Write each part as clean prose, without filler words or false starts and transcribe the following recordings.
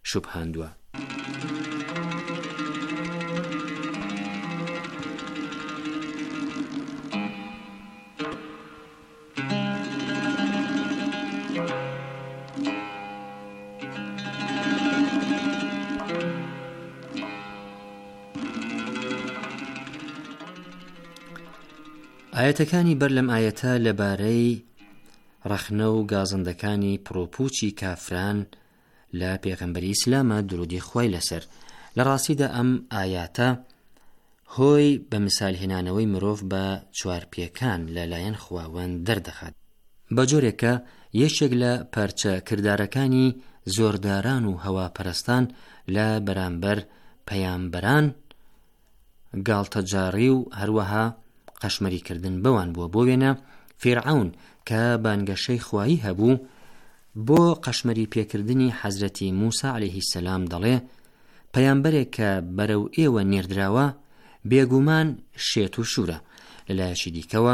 شوبهاندووە. ئاەتەکانی بەر لەم ئاەتە لەبارەی ڕەخنە و گازندەکانی پرۆپوچی کافران لە پێغەمبەری ئیسلامە درودی خوای لەسەر. لە ڕاستیدا ئەم ئاەتە هۆی بە مثالهێنانەوەی مرۆڤ بە چوارپێکان لەلایەن خواوەند دەردەخات، بە جۆرێکە یەکێک لە پارچە کردارەکانی زۆرداران و هەواپەرستان لە بەرامبەر پەیامبەران گاڵتەجاری و هەروەها قەشمەریکردن بەوان بووە. بۆ وێنە فیرعەون کە بانگەشەی خوایی هەبوو بۆ قەشمەری پێکردنی حەزرەتی موسا عەلەیهی سەلام دەڵێ پەیامبەرێک کە بەرەو ئێوە نێردراوە بێگومان شێت و شورە. لەلایەکی دیکەوە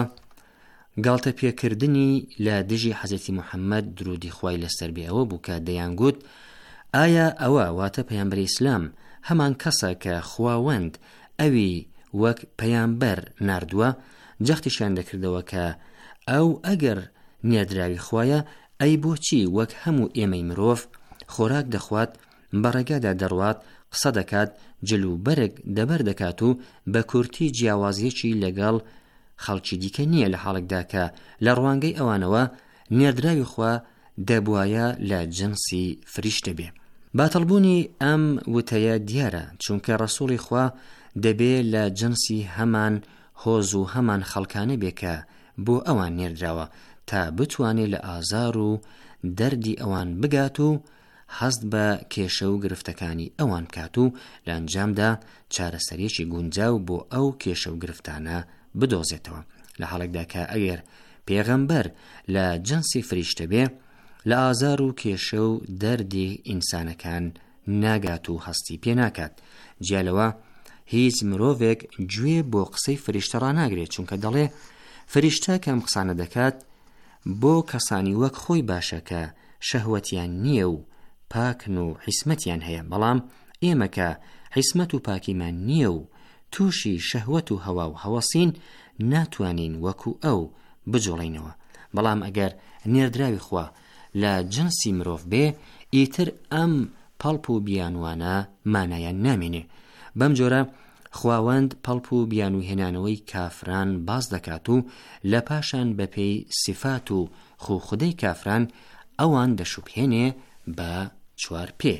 گاڵتە پێکردنی لە دژی حەزرەتی موحەممەد درودی خوای لەسەر بێ ئەوە بوو کە دەیانگوت ئایا ئەوە واتە پەیامبەری ئیسلام هەمان کەسە کە خواوەند ئەوی وەک پەیامبەر ناردووە؟ جەختیشان دەکردەوە کە ئەو ئەگەر نێردراوی خوایە ئەی بۆچی وەک هەموو ئێمەی مرۆڤ خۆراک دەخوات، بەڕێگادا دەڕوات، قسە دەکات، جلوبەرگ دەبەر دەکات و بە کورتی جیاوازیەکی لەگەڵ خەڵکی دیکە نییە، لە حاڵێکدا کە لە ڕوانگەی ئەوانەوە نێردراوی خوا دەبوایە لە جنسی فریشتە بێ. باتەڵبوونی ئەم وتەیە دیارە، چونکە ڕەسوڵی خوا دەبێ لە جنسی هەمان هۆز و هەمان خەڵکانە بێ کە بۆ ئەوان نێردراوە تا بتوانێت لە ئازار و دەردی ئەوان بگات و هەست بە کێشە و گرفتەکانی ئەوان بکات و لە ئەنجامدا چارەسەریەکی گونجاو بۆ ئەو کێشە و گرفتانە بدۆزێتەوە. لە حاڵێکدا کە ئەگەر پێغەمبەر لە جنسی فریشتە بێ لە ئازار و کێشە و دەردی ئینسانەکان ناگات و هەستی پێ ناکات. جیالەوە هیچ مرۆڤێک گوێ بۆ قسەی فریشتە ڕاناگرێت، چونکە دەڵێ فریشتە کەم قسانە دەکات بۆ کەسانی وەک خۆی باشە کە شەهوەتیان نییە و پاکن و حیسمەتیان هەیە، بەڵام ئێمە کە حیسمەت و پاکیمان نییە و تووشی شەهوەت و هەوا و هەوەسین ناتوانین وەکو ئەو بجوڵینەوە. بەڵام ئەگەر نێردراوی خوا لە جنسی مرۆڤ بێ ئیتر ئەم پەڵپ و بیانوانە مانایان نامێنێ. بەم جۆرە خواوەند پەڵپ و بیانوهێنانەوەی کافران باز دەکات و لە پاشان بەپێی سیفات و خوخودەی کافران ئەوان دەشوبهێنێ بە چوار پێ.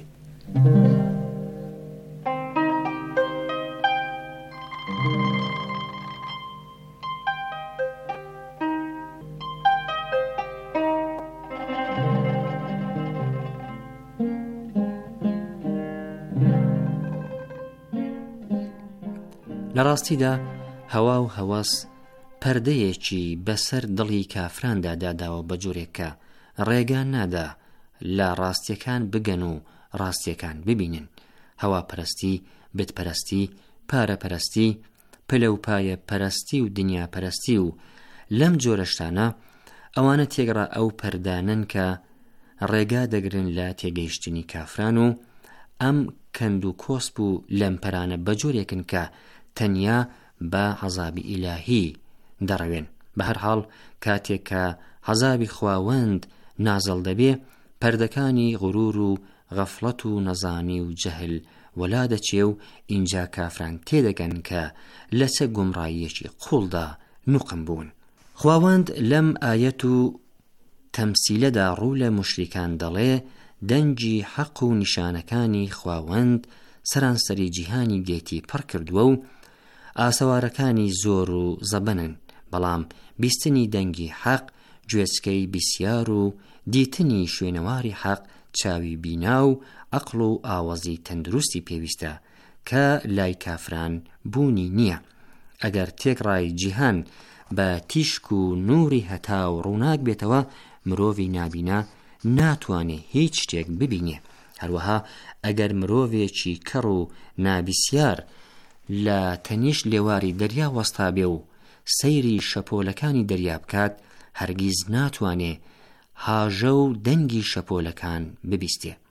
لە ڕاستیدا هەوا و هەوەس پەردەیەکی بەسەر دڵی کافراندا داداوە بە جۆرێک کە ڕێگان نادا لە ڕاستیەکان بگەن و ڕاستیەکان ببینن. هەواپەرستی، بتپەرستی، پارەپەرستی، پلە و پایە پەرستی و دنیا پەرستی و لەم جۆرە شتانە ئەوانە تێگەڕا ئەو پەردانن کە ڕێگا دەگرن لە تێگەیشتنی کافران و ئەم کەند و کۆسپ و لەمپەرانە بە جۆرێکن کە تەنیا بە عەزابی ئیلاهی دەڕەوێن. بە هەر حاڵ کاتێک کە عەزابی خواوەند نازڵ دەبێ پەردەکانی غرور و غەفڵەت و نەزانی و جەهل وەلا دەچێ و ئینجا کافران تێدەگەن کە لە چە گومڕاییەکی قوڵدا نوقم بوون. خواوەند لەم ئایەت و تەمسیلەدا ڕوو لە مشریکان دەڵێ دەنگی حەق و نیشانەکانی خواوەند سەرانسەری جیهانی گێتی پڕ کردووە و ئاسەوارەکانی زۆر و زەبەنن، بەڵام بیستنی دەنگی حەق گوێچکەی بیسیار و دیتنی شوێنەواری حەق چاوی بینا و عەقڵ و ئاوەزی تەندروستی پێویستە کە لای کافران بوونی نییە. ئەگەر تێکڕای جیهان بە تیشک و نووری هەتا و ڕووناک بێتەوە مرۆڤی نابینا ناتوانێ هیچ شتێک ببینێ. هەروەها ئەگەر مرۆڤێکی کەڕ و نابیسیار لە تەنیشت لێواری دەریا وەستا بێ و سەیری شەپۆلەکانی دەریا بکات هەرگیز ناتوانێ هاژە و دەنگی شەپۆلەکان ببیستێ.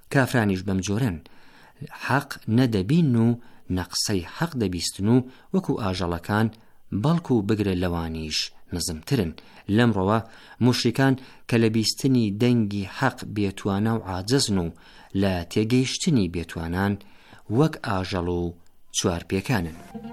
کافرانیش بەم جۆرەن، حەق نەدەبین و نەقسەی حەق دەبیستن و وەکو ئاژەڵەکان بەڵکو بگرە لەوانیش نزمترن. لەمڕۆوە موشریکان کە لە بیستنی دەنگی حەق بێتوانە و عاجزن و لە تێگەیشتنی بێتوانان وەک ئاژەڵ و چوارپێکانن.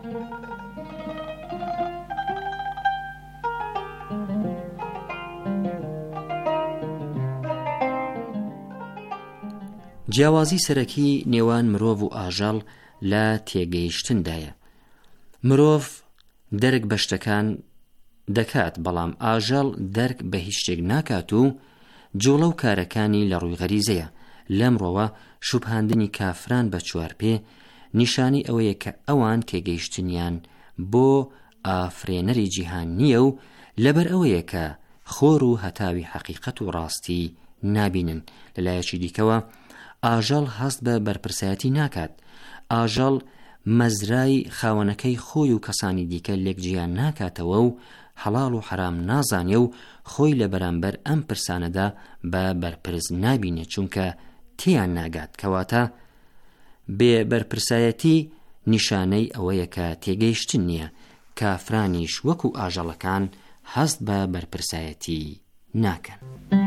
جیاوازی سەرەکی نێوان مرۆڤ و ئاژەڵ لە تێگەیشتندایە. مرۆڤ دەرک بە شتەکان دەکات، بەڵام ئاژەڵ دەرک بە هیچ شتێک ناکات و جوڵە و کارەکانی لە ڕووی غەریزەیە. لەمڕۆوە شوبهاندنی کافران بە چوارپێ نیشانی ئەوەیە کە ئەوان تێگەیشتنیان بۆ ئافرێنەری جیهان نییە و لەبەر ئەوەیە کە خۆر و هەتاوی حەقیقەت و ڕاستی نابینن. لەلایەکی دیکەوە ئاژەڵ هەست بە بەرپرسایەتی ناکات. ئاژەڵ مەزرای خاوەنەکەی خۆی و کەسانی دیکە لێکجیان ناکاتەوە و حەڵاڵ و حرام نازانێ و خۆی لە بەرامبەر ئەم پرسانەدا بە بەرپرس نابینێ، چونکە تێیان ناگات. کەواتە بێ بەرپرسایەتی نیشانەی ئەوەیە کە تێگەیشتن نییە. کافرانیش وەکو ئاژەڵەکان هەست بە بەرپرسایەتی ناکەن.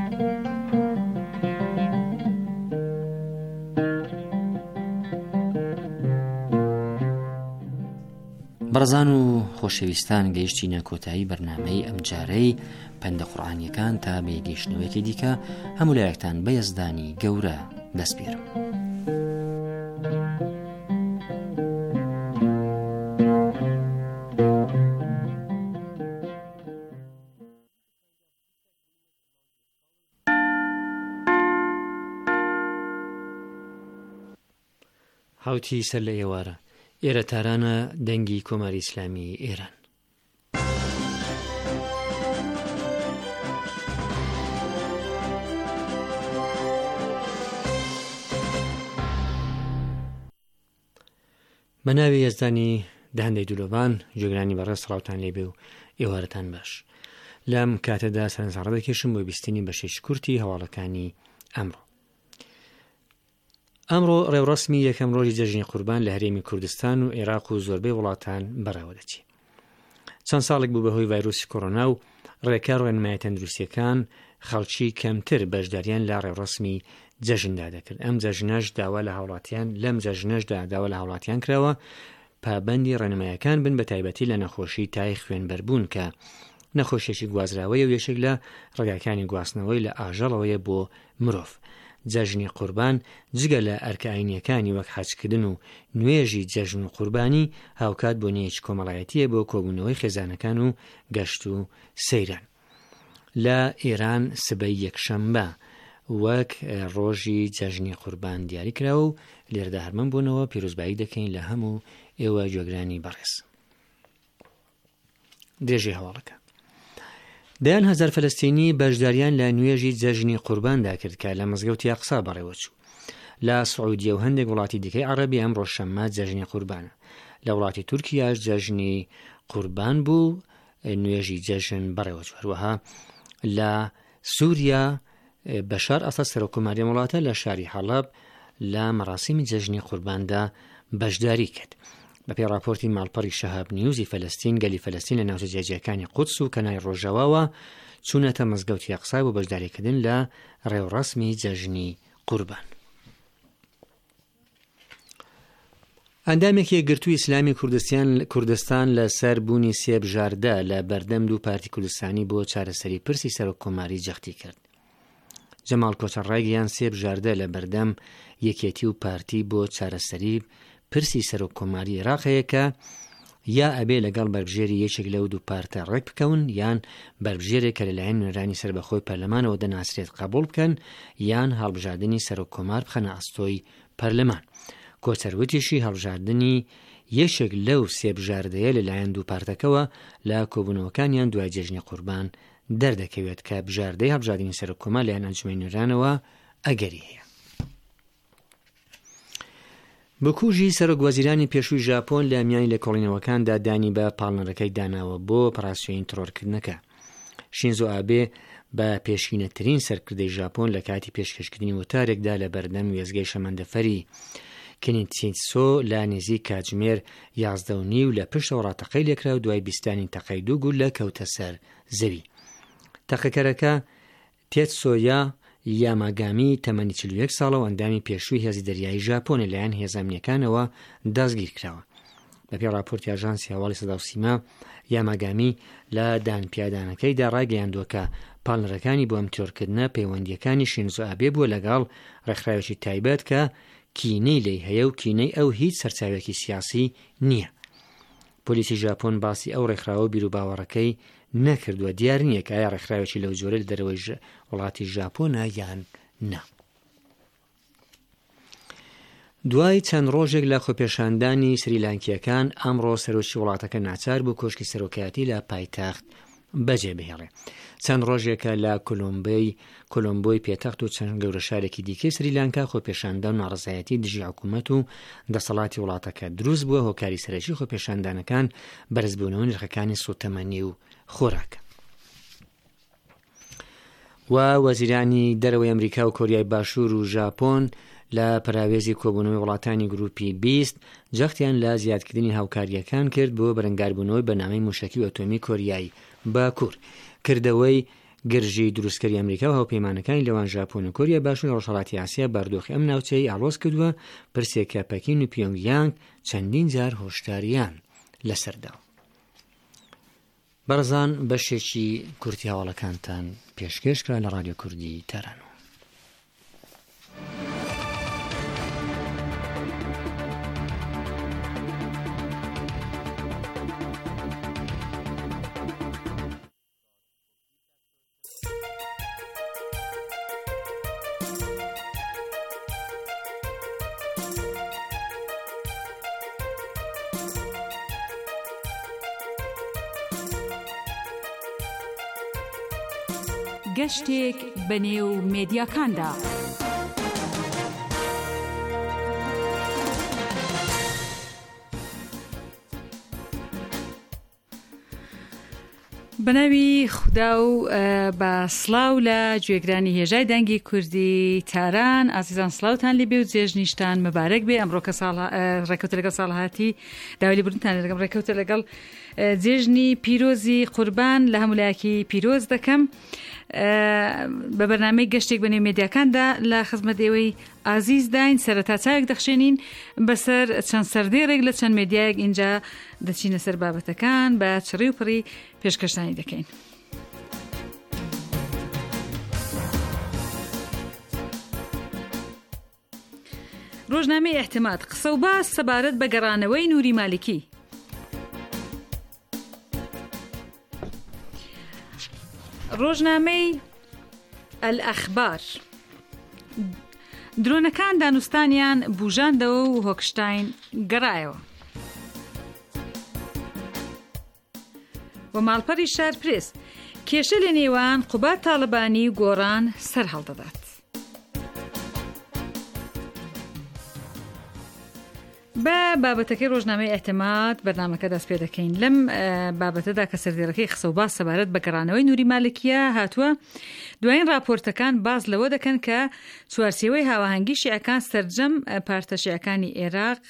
بەڕزان و خۆشەویستان، گەیشتینە کۆتایی بەرنامەی ئەم جارەی پەندە قورئانیەکان تا بێگەیشتنەوەیەکی دیکە هەموو لایەکتان بە یەزدانی گەورە دەستپێرم. هاوتی سەر لە ئێوارە ئێرە تارانە دەنگی کۆماری ئیسلامی ئێران. بە ناوی یەزدانی دەهەندەی دولۆبان جێگرانی بەڕێز سڵاوتان لێبێ و ئێوارەتان باش. لەم کاتەدا سەرنجڕە دەکێشم بۆ بیستنی بەشێکی کورتی هەواڵەکانی ئەمڕۆ. ئەمڕۆ ڕێوڕەسمی یەکەم ڕۆژی جەژنی قوربان لە هەرێمی کوردستان و عێراق و زۆربەی وڵاتان بەڕێوە دەچێت. چەند ساڵێک بوو بەهۆی ڤایرۆسی کۆڕۆنا و ڕێکار ڕێنمای تەندروستیەکان خەڵکی کەمتر بەشداریان لە ڕێوڕەسمی جەژندا دەکرد. ئەم جەژنەش داوا لە هاوڵاتیان کراوە پابەندی ڕێنمایەکان بن، بە تایبەتی لە نەخۆشی تای خوێنبەربوون کە نەخۆشیێکی گوازراوەیە و یەشێک لە ڕێگاکانی گواستنەوەی لە ئاژەڵەوەیە بۆ مرۆڤ. جەژنی قوربان جگە لە ئەرکائینیەکانی وەک حەجکردن و نوێژی جەژن و قوربانی هاوکات بۆ نەیەکی کۆمەڵایەتیە بۆ کۆبوونەوەی خێزانەکان و گەشت و سەیران. لە ئێران سبەی یەکشەمبە وەک ڕۆژی جەژنی قوربان دیاری کراوە و لێرەدا هەرمەن بوونەوە پیرۆزبایی دەکەین لە هەموو ئێوە گوێگرانی بەڕێز. درێژی هەواڵەکە دەیان هەزار فەلەستینی بەشداریان لە نوێژی جەژنی قورباندا کرد کە لە مزگەوتی ئەقسا بەڕێوە چوو. لە سعودیە و هەندێک وڵاتی دیکەی عەرەبی ئەم ڕۆژشەممە جەژنی قوربانە. لە وڵاتی تورکیاش جەژنی قوربان بوو، نوێژی جەژن بەڕێوە چوو. هەروەها لە سووریا بەشار ئەسەد سەرۆکۆماریە وڵاتە لە شاری حەڵەب لە مەراسیمی جەژنی قورباندا بەشداری کرد. بەپێی راپۆرتی ماڵپەڕی شەهاب نیوزی فەلەستین، گەلی فەلەستین لە ناوچە جێجیەکانی قودس و کەنای ڕۆژەواوە چوونەتە مزگەوتی ئەقسا بۆ بەشداریکردن لە ڕێوڕەسمی جەژنی قوربان. ئەندامێکی یەکگرتووی ئیسلامی کوردستان لە سەر بوونی سێ بژاردە لە بەردەم دوو پارتی کوردستانی بۆ چارەسەری پرسی سەرۆککۆماری جەختی کرد. جەماڵ کۆچەڕای گەیان سێ بژاردە لە بەردەم یەکێتی و پارتی بۆ چارەسەری پرسی سەرۆککۆماری عێراقەیە کە یا ئەبێ لەگەڵ بەربژێری یەکێک لەو دوو پارتە ڕێک بکەون، یان بەربژێرێک کە لەلایەن نوێرانی سەربەخۆی پەرلەمانەوە دەناسرێت قبول بکەن، یان هەڵبژاردننی سەرۆککۆمار بخەنە ئەستۆی پەرلەمان. کۆچەروتیشی هەڵبژاردننی یەکێک لەو سێ بژاردەیە لەلایەن دوو پارتەکەوە لە کۆبوونەوەکانیان دوای جەژنی قوربان دەردەکەوێت کە بژاردەی هەڵبژاردننی سەرۆککۆمار لەلایەن ئەنجومەی نوێرانەوە ئەگەری هەیە. بکوژی سەرۆکوەزیرانی پێشووی ژاپۆن لە میانی لێکۆڵینەوەکاندا دانی بە پاڵنەرەکەی داناوە بۆ پەراسیۆین ترۆرکردنەکە. شینزۆ ئابێ بە پێشینەترین سەرکردەی ژاپۆن لە کاتی پێشکەشکردنی وتارێکدا لە بەردەم وێزگەی شەمەندەفەری کینیتسینسۆ لە نزیک کاتژمێر 11:30 و لە پشت ڕاتەقەی لێکرا و دوای بیستانی تەقەی 2 گول لە کەوتە سەر زەوی. تەقەکەرەکە تێتسۆیا یاماگامی تەمەنی 41 ساڵە و ئەندامی پێشووی هێزی دەریایی ژاپۆنە لەلایەن هێزە ئەمنیەکانەوە دەستگیر کراوە. بەپێی راپۆرتی ئاژانسی هەواڵی سەدا و سیما، یاماگامی لە دانپیادانەکەیدا ڕاگەیاندووە کە پاڵنەرەکانی بۆ ئەم تۆرکردنە پەیوەندیەکانی شینزۆ ئابێ بووە لەگەڵ ڕێکخراوێکی تایبەت کە کینەی لێی هەیە و کینەی ئەو هیچ سەرچاوێکی سیاسی نییە. پۆلیسی ژاپۆن باسی ئەو ڕێکخراوە بیرروباوەڕەکەی نەکردووە. دیار نییە کە ئایا ڕێکخراوێکی لەو جۆرە لە دەرەوەی وڵاتی ژاپۆنە یان نا. دوای چەند ڕۆژێک لە خۆپێشاندانی سریلانکیەکان، ئەمڕۆ سەرۆکی وڵاتەکە ناچار بوو کۆشکی سەرۆکایەتی لە پایتەخت بەجێ بهێڵێ. چەند ڕۆژێکە لە کۆلۆمبۆی پێتەخت و چەند گەورە شارێکی دیکەی سریلانکا خۆپێشاندان و ناڕزایەتی دژی حکوومەت و دەسەڵاتی وڵاتەکە دروست بووە. هۆکاری سەرەکی خۆپێشاندانەکان بەرزبوونەوەی نرخەکانی سوتەمەنی و خۆراکە. و وەزیرانی دەرەوەی ئەمریکا و کۆریای باشوور و ژاپۆن لە پراوێزی کۆبوونەوەی وڵاتانی گروپی 20 جەختیان لە زیادکردنی هاوکاریەکان کرد بۆ بەرەنگاربوونەوەی بەنامەی موشەکی و ئەتۆمی کۆریای باکوور. کردەوەی گرژی دروستکەری ئەمریکا و هاوپەیمانەکانی لەوان ژاپۆن و کۆریا باشوور لە ڕۆژهەڵاتی ئاسیا باردۆخی ئەم ناوچەی ئاڵۆز کردووە، پرسێکە پەکین و پیۆنگیانگ چەندین جار هۆشداریان لەسەردا. بەڕزان بەشێکی کورتی هەواڵەکانتان پێشکەش کرا لە ڕادیۆ کوردی تارانۆ. گەشتێک بەنێو مێدیاکاندا. بەناوی خوددا و بە سڵاو لە گوێگرانی هێژای دەنگی کوردی تاران. ئازیزان سڵاوتان لێبێ و جێژنیشتان مەبارەک بێ. ئەمڕۆکە ڕێکەوتە لەگەڵ ساڵهاتی داوای بردنتان لەگەڵ ڕێکەوتە لەگەڵ جێژنی پیرۆزی قوربان لە هەمولایەکی پیرۆز دەکەم بە بەرنامەی گەشتێک بەنێو مێدیاکاندا لە خزمەت ئێوەی ئازیز داین. سەرەتا چاوێک دەخشێنین بەسەر چەند سەردێڕێک لە چەند مێدیایەک اینجا دەچینە سەر بابەتەکان بە چڕی و پڕی پێشکەشتانی دەکەین. ڕۆژنامەی ئێحتیماد قسە و باس سەبارەت بە گەڕانەوەی نووری مالکی. ڕۆژنامەی ئەلئەخبار درۆنەکان دانوستانیان بوژاندەوە و هۆکشتاین گەڕایەوە. و ماڵپەری شار پرێس کێشە لە نێوان قوبات تاڵبانی و گۆڕان سەر هەڵدەدات. بە بابەتەکەی ڕۆژنامەی ئێحتیماد بەرنامەکە دەست پێ دەکەین. لەم بابەتەدا کە سەردێڕەکەی قسە و باس سەبارەت بە گەڕانەوەی نووری مالکیە هاتووە، دوایین راپۆرتەکان باز لەوە دەکەن کە چوارچێوەی هاوەهەنگی شیعەکان سەرجەم پارتە شیعەکانی عێراق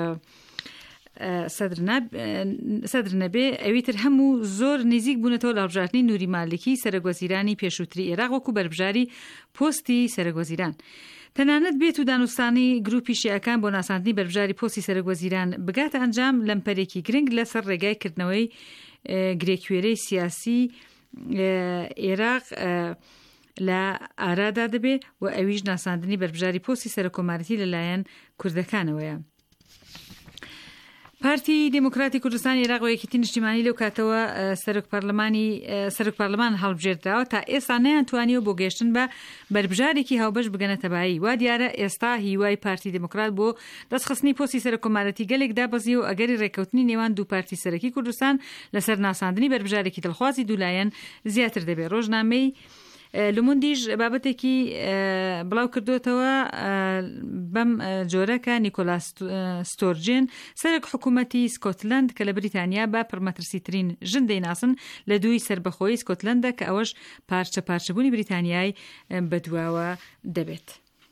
سەدر نەبێ ئەویتر هەموو زۆر نزیک بوونەتەوە لە هەڵبژاردنی نووری مالکی سەرۆکوەزیرانی پێشووتری عێراق وەکو بەربژاری پۆستی سەرۆکوەزیران. تەنانەت بێت و دانوستانی گروپی شیعەکان بۆ ناساندنی بەربژاری پۆستی سەرۆکوەزیران بگاتە ئەنجام لەمپەرێکی گرنگ لەسەر ڕێگای کردنەوەی گرێکوێرەی سیاسی عێراق لە ئارادا دەبێ و ئەویش ناساندنی بەربژاری پۆستی سەرۆکۆمارەتی لەلایەن کوردەکانەوەیە. پارتی دموکراتی کوردستان عێراق و یەکێتی نیشتیمانی لەو کاتەوە سەرۆک پارلەمان هەڵبژێردراوە تا ئێستا نەیانتوانیوە بۆ گەیشتن بە بەربژارێکی هاوبەش بگەنە تەبایی. وا دیارە ئێستا هیوای پارتی دموکرات بۆ دەستخستنی پۆستی سەرۆکۆمارەتی گەلێک دابەزی و ئەگەری ڕێکەوتنی نێوان دوو پارتی سەرەکی کوردستان لەسەر ناساندنی بەربژارێکی دڵخوازی دوولایەن زیاتر دەبێت. ڕۆژنامەی لوموندیش بابەتێکی بڵاو کردوتەوە بەم جۆرەکە نیکۆلاس ستۆرجن سەرک حکوومەتی سکۆتلند کە لە بریتانیا بە پڕمەترسیترین ژن دەیناسن لە دووی سربەخۆی سکۆتلندە کە ئەوەش پارچەبوونی بریتانیای بەدواوە دەبێت.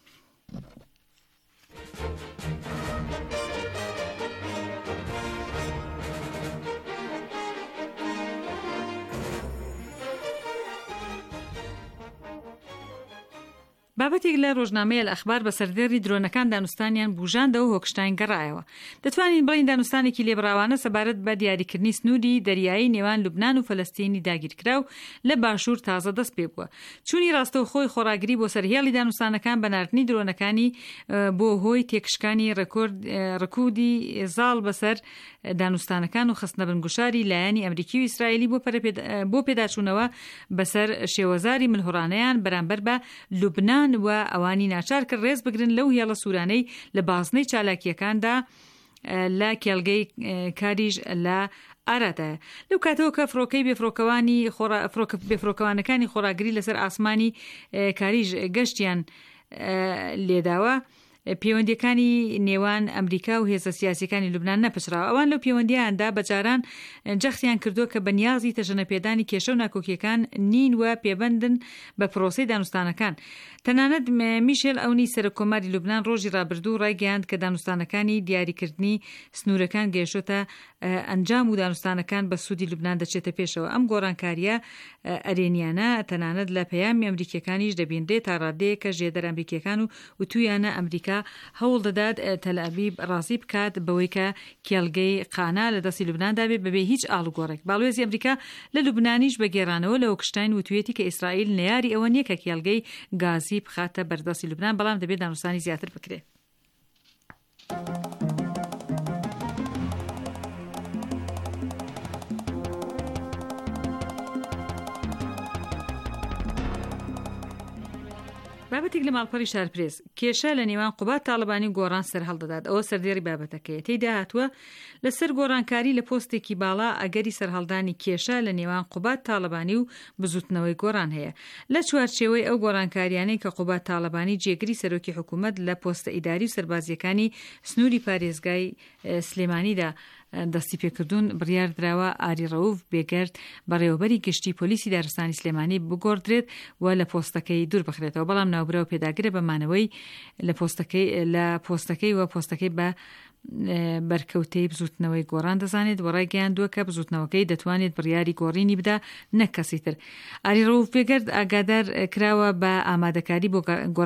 بابەتێک لە ڕۆژنامەیە لە ئەخبار بە سەردێڕی درۆنەکان دانوستانیان بوژاندەوە هۆکشتاین گەڕایەوە. دەتوانین بڵین دانوستانێکی لێبڕاوانە سەبارەت بە دیاریکردنی سنووری دەریایی نێوان لوبنان و فەلەستینی داگیرکراو لە باشوور تازە دەست پێ بووە. چوونی ڕاستەوخۆی خۆراگری بۆ سەرهێڵی دانوستانەکان بە ناردنی درۆنەکانی بۆ هۆی تێکشکانی ڕکودی زاڵ بەسەر دانوستانەکان و خستنە بنگوشاری لایەنی ئەمریکی و ئیسرائیلی بۆ پێداچوونەوە بەسەر شێوەزاری ملهوڕانەیان بەرامبەر بە لوبنان و ئەوانی ناچار کرد ڕێز بگرن لەو هێڵە سوورانەی لە بازنەی چالاکیەکاندا لە کێڵگەی کاریژ لە ئارادایە. لەو کاتەوە کە فڕۆکەی بێفرۆکەوانەکانی خۆراگری لەسەر ئاسمانی کاریژ گەشتیان لێداوە، پەیوەندیەکانی نێوان ئەمریکا و هێزە سیاسیەکانی لوبنان نەپشراوە. ئەوان لەو پەیوەندیاندا بەجاران جەختیان کردووە کە بەنیازی تەژەنەپێدانی کێشە و ناکۆکیەکان نین و پێبەندن بە پرۆسەی دانوستانەکان. تەنانەت میشێل ئەونی سەرۆکۆماری لوبنان ڕۆژی ڕابردوو ڕایگەیاند کە دانوستانەکانی دیاریکردنی سنوورەکان گەیشتە ئەنجام و دانوستانەکان بە سوودی لوبنان دەچێتە پێشەوە. ئەم گۆڕانکاریە ئەرێنیانە تەنانەت لە پەیامی ئەمریکیەکانیش دەبیندرێت تا ڕادەیە کە ژێدەر ئەمریکیەکان و تویانە ئەمریکا هەوڵ دەدات تەلەڤیب ڕازی بکات بەوەی کە کێڵگەی قانا لە دەستی لوبناندا بێت بەبێ هیچ ئاڵوگۆڕێک. باڵوێزی ئەمریکا لە لوبنانیش بەگێڕانەوە لە هۆکشتاین وتوێتی کە ئیسرائیل نەیاری ئەوە نییە کە کێڵگەی گازی بخاتە بەردەستی لوبنان، بەڵام دەبێت دانوستانی زیاتر بکرێت. بابەتێک لە ماڵپەڕی شارپرێز کێشە لە نێوان قوبات تاڵبانی و گۆڕان سەر هەڵدەدات. ئەوە سەردێڕی بابەتەکەیە. تێیدا هاتووە لەسەر گۆڕانکاری لە پۆستێکی باڵا ئەگەری سەرهەڵدانی کێشە لە نێوان قوبات تاڵبانی و بزوتنەوەی گۆڕان هەیە. لە چوارچێوەی ئەو گۆڕانکاریانەی کە قوبات تاڵبانی جێگری سەرۆکی حکوومەت لە پۆستە ئیداری و سەربازیەکانی سنووری پارێزگای سلێمانیدا دەستی پێکردوون بڕیار دراوە ئاری ڕەوف بێگەرد بەڕێوەبەری گشتی پۆلیسی دارستانی سلێمانی بگۆڕدرێت و لە پۆستەکەی دوور بخرێتەوە. بەڵام ناوبرا و پێداگرە بەمانەوەی لە پۆستەکەی و پۆستەکەی بە بەرکەوتەی بزوتنەوەی گۆڕان دەزانێت و ڕایگەیاندووە کە بزوتنەوەکەی دەتوانێت بڕیاری گۆڕینی بدا نەک کەسی تر. ئاری ڕەوف بێگەرد ئاگادار کراوە بە ئامادەکاری بۆ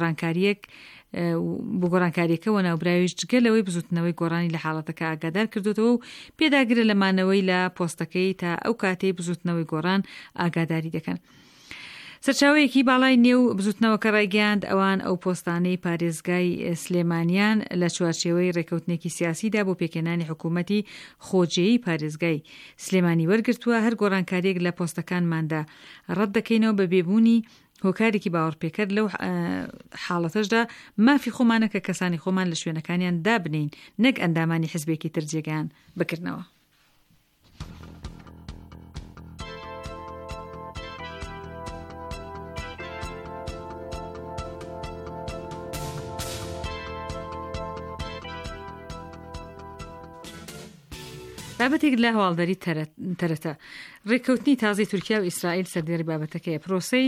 گۆڕانکاریەکەەوە ناوبراویش جگەلەوەی بزوتنەوەی گۆڕانی لە حاڵەتەکە ئاگادار کردوتەوە و پێداگرە لەمانەوەی لە پۆستەکەی تا ئەو کاتەی بزوتنەوەی گۆڕان ئاگاداری دەکەن. سەرچاوەیەکی باڵای نێو بزوتنەوەکە ڕایگەیاند ئەوان ئەو پۆستانەی پارێزگای سلێمانیان لە چوارچێوەی ڕێکەوتنێکی سیاسیدا بۆ پێکێنانی حکوومەتی خۆجێیی پارێزگای سلێمانی وەرگرتووە. هەر گۆڕانکاریەک لە پۆستەکانماندا ڕەت دەکەینەوە بە بێبوونی هۆکارێکی باوەڕپێکرد. لەو حاڵەتەشدا مافی خۆمانە کە کەسانی خۆمان لە شوێنەکانیان دابنین نەک ئەندامانی حزبێکی تر جێگەیان بکردنەوە. بابەتێک لە هەواڵدەری تەرەتە ڕێککەوتنی تازەی تورکیا و ئیسرائیل سەردێڕی بابەتەکەیە. پرۆسەی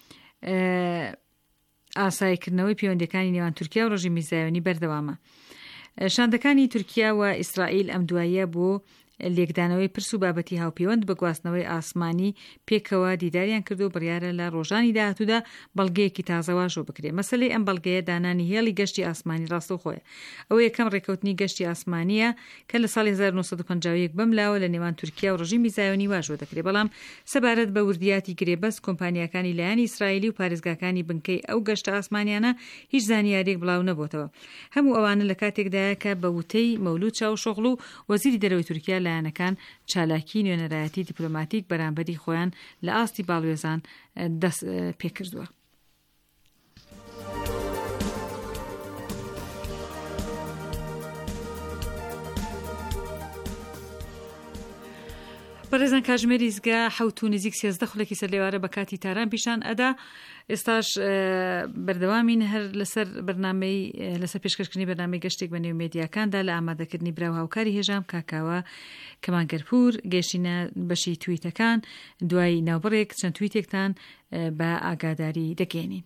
ئاساییکردنەوەی پەیوەندیەکانی نێوان تورکیا و ڕژیمی زایۆنی بەردەوامە. شاندەکانی تورکیا و ئیسرائیل ئەم دواییە بۆ لێکدانەوەی پرس و بابەتی هاوپەیوەند بە گواستنەوەی ئاسمانی پێکەوە دیداریان کردو و بڕیارە لە ڕۆژانی داهاتوودا بەڵگەیەکی تازەواژۆ بکرێت. مەسەلەی ئەم بەڵگەیە دانانی هێڵی گەشتی ئاسمانی ڕاستەوخۆیە. ئەوە یەکەم ڕێکەوتنی گەشتی ئاسمانیە کە لە ساڵی 1950 بەملاوە لە نێوان تورکیا و ڕژیمی زایۆنی واژۆ دەکرێت. بەڵام سەبارەت بە وردیاتی گرێبەست کۆمپانیەکانی لایەنی ئیسرائیلی و پارێزگاکانی بنکەی ئەو گەشتە ئاسمانیانە هیچ زانیاریەک بڵاو نەبووتەوە. هەموو ئەوانە لە کاتێکدایە کە بە وتەی مەولود چاوشۆغڵ و وەزیری دەرەوەی تورکیا لایەنەکان چالاکی نوێنەرایەتی دیپلۆماتیک بەرامبەری خۆیان لە ئاستی باڵوێزان دەست پێکردووە. بەڕێزان کاتژمێری زگا 7 و نزیک 13 خولێکی سەر لێوارە بە کاتی تاران پیشان ئەدا. ئێستاش بەردەوامین هەر لەسەر بەرنامەی لەسەر پێشکەشکردنی بەرنامەی گەشتێک بە نێو مێدیاکاندا لە ئامادەکردنی براو هاوکاری هێژام کاکاوە کەمانگەرپور گەشتینە بەشی تویتەکان دوای ناوبڕێک چەند تویتێکتان بە ئاگاداری دەگەێنین.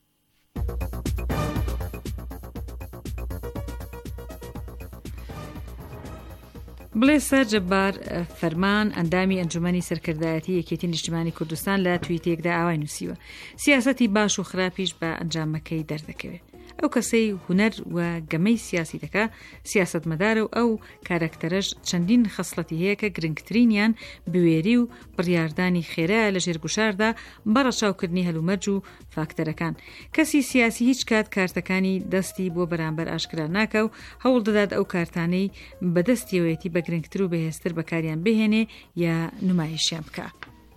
بڵێ سەر جەبار فەرمان ئەندامی ئەنجومەنی سەرکردایەتی یەکێتی نیشتیمانی کوردستان لە تویتێکدا ئاوای نووسیوە سیاسەتی باش و خراپیش بە ئەنجامەکەی دەردەکەوێت. ئەو کەسەی هونەر و گەمەی سیاسی دەکا سیاسەتمەدارە و ئەو کارەکتەرەش چەندین خەسڵەتی هەیە کە گرنگترینیان بوێری و بڕیاردانی خێرایە لە ژێرگوشاردا بەڕەچاوکردنی هەلومەرج و فاکتەرەکان. کەسی سیاسی هیچ کات کارتەکانی دەستی بۆ بەرامبەر ئاشکرا ناکە و هەوڵ دەدات ئەو کارتانەی بەدەستیەوەیەتی بە گرنگتر و بەهێزتر بەکاریان بهێنێ یا نمایشیان بکە.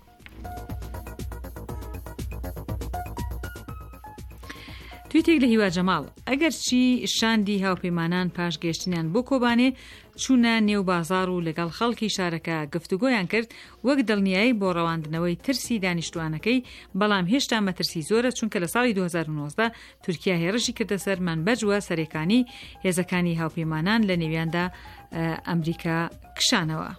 تویتێک لە هیوا جەماڵ ئەگەر چی شاندی هاوپەیمانان پاش گەشتنیان بۆ کۆبانێ چوونە نێو بازار و لەگەڵ خەڵکی شارەکە گفتوگۆیان کرد وەک دڵنیایی بۆ ڕەواندنەوەی ترسی دانیشتوانەکەی بەڵام هێشتا مەترسی زۆرە چونکە لە ساڵی 2019 تورکیا هێرشی کردە سەر مانبەجوە سەرەکانی هێزەکانی هاوپەیمانان لە نێویاندا ئەمریکا کشانەوە.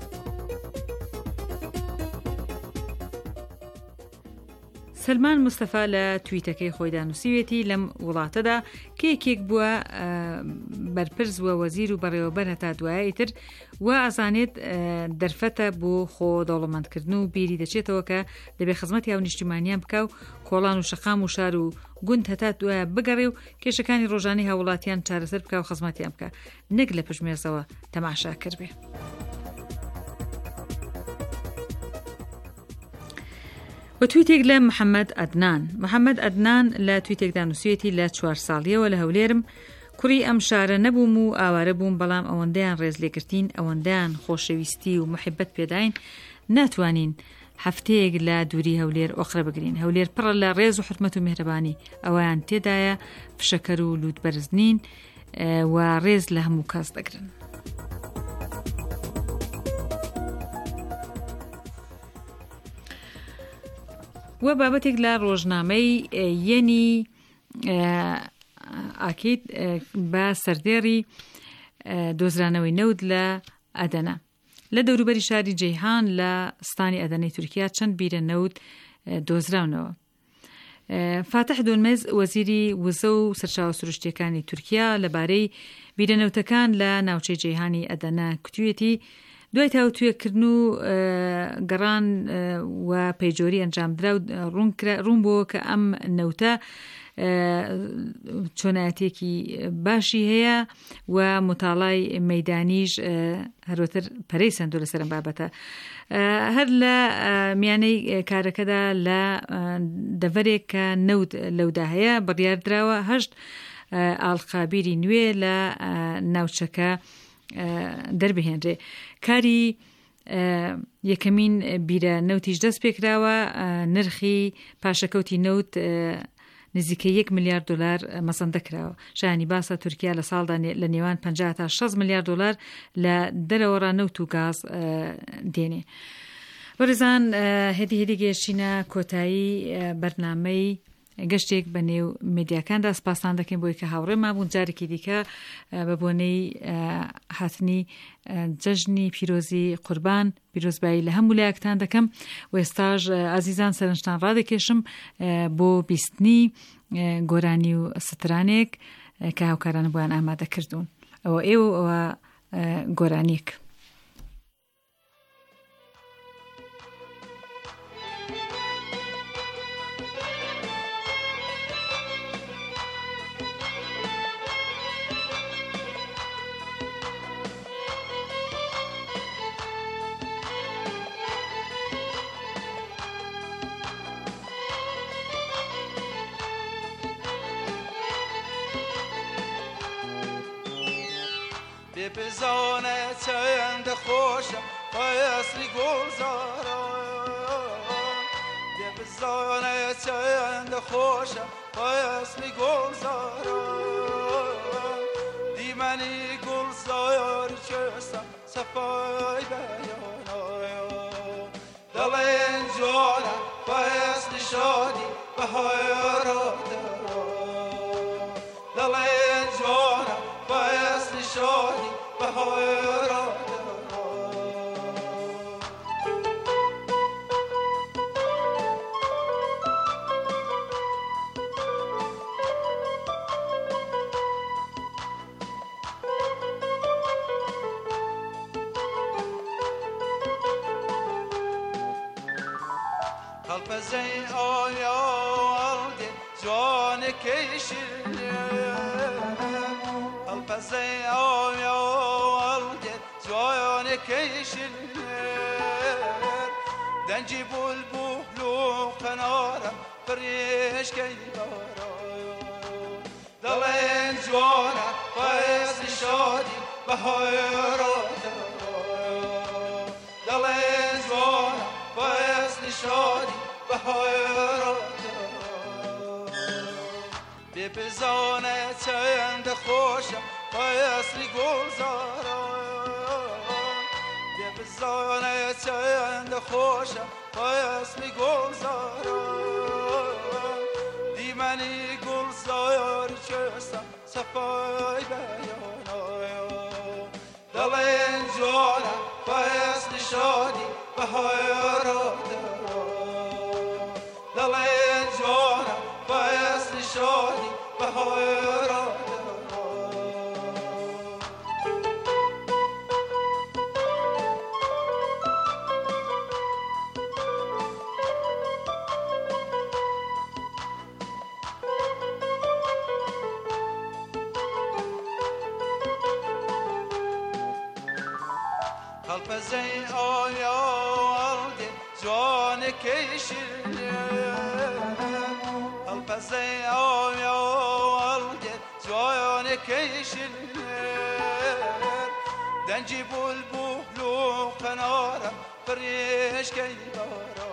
سلمان مستەفا لە تویتەکەی خۆیدا نووسیوێتی لەم وڵاتەدا کە یەکێک بووە بەرپرس وە وەزیر و بەڕێوەبەر هەتا دوایە ئیتر و ئازانێت دەرفەتە بۆ خۆ دەوڵەمەندکردن و بیری دەچێتەوە کە دەبێ خزمەتی هاو نیشتیمانیان بکە و کۆڵان و شەقام و شار و گوند هەتا دوایە بگەڕێ و کێشەکانی ڕۆژانەی هاوڵاتیان چارەسەر بکە و خزمەتیان بکە نەک لە پژمێرزەوە تەماشا کردبێ. و تویتێک لە محەممەد ئەدنان لە تویتێکدا نووسێتی لە 4 ساڵیەوە لە هەولێرم کوڕی ئەم شارە نەبووم و ئاوارە بووم بەڵام ئەوەندەیان ڕێز لێگرتین ئەوەندەیان خۆشەویستی و محبەت پێداین ناتوانین هەفتەیەک لە دووری هەولێر ئۆخرە بگرین. هەولێر پڕە لە ڕێز و حرمەت و میهرەبانی ئەویان تێدایە فشەکەر و لووت بەرزنین و ڕێز لە هەموو کەس دەگرن. و بابەتێک لە ڕۆژنامەی یەنی ئاکید بە سەردێڕی دۆزرانەوەی نەود لە ئەدەنە لە دەوروبەری شاری جەیهان لە ستانی ئەدەنەی تورکیا چەند بیرە نەود دۆزراونەوە. فاتح دۆنمەز وەزیری وزە و سەرچاوە سروشتیەکانی تورکیا لەبارەی بیرەنەوتەکان لە ناوچەی جەیهانی ئەدەنە کتوویەتی دوای تاوتوێکردن و گەڕان و پەیجۆری ئەنجامدرا و ڕوون بۆ کە ئەم نەوتە چۆنایەتێکی باشی هەیە و متاڵای مەیدانیش هەروەتر پەرەی سندۆ لەسەر ئەم بابەتە. هەر لە میانەی کارەکەدا لە دەڤەرێک کە نەوت لەودا هەیە بڕیاردراوە 8 ئاڵقابیری نوێ لە ناوچەکە دەربهێنرێ. کاری یەکەمین بیرە نەوتیش دەست پێکراوە نرخی پاشەکەوتی نەوت نزیکە 1 میلیارد دلار مەسەندە کراوە. شایانی باسە تورکیا لە ساڵدا لە نێوان 50 تا 60 میلیارد دلار لە دەرەوەڕا نەوت و گاز دێنێ. بەڕێزان هێدی گەشتینە کۆتایی بەرنامەی گەشتێک بە نێو مێدیاکاندا سپاسان دەکەین بۆی کە هاوڕێما بوون جارێکی دیکە بە بۆنەی هاتنی جەژنی پیرۆزی قوربان پیرۆزبایی لە هەموو لایەکتان دەکەم و ئێستاژ ئازیزان سەرنجتان ڕادەکێشم بۆ بیستنی گۆرانی و سترانێک کە هاوکاران بۆیان ئامادە کردوون. ئەوە گۆرانیک. بزانه چند خوشم پایسلی گلزارم بزانه چند خوشم پایسلی گلزارم دیمنی گلزار چستم صفای بیانایم دل جانم فصل شادی بهار دل جانم فصل شادی بهار زين آیا والدي جان کشیدن الفزين آیا والدي جان کشیدن دنجی بلبلو کنارم فریش کیبارا دلین جانم فصل شادی بهارات دلین جانم فصل شادی به بزانه چند خوشم فصلی گلزارا به بزانه چند خوشم فصلی گلزارا دیمنی گلزار چستم صفای بیانایا دلین جانم فصل شادی بهارات دلین جانم فصل شادی بهارات قلب زین آیا والدی جان کشیدن الفزين آیا والدي جان کشیدن دنجی بلبلو کنارم فریش کیبارا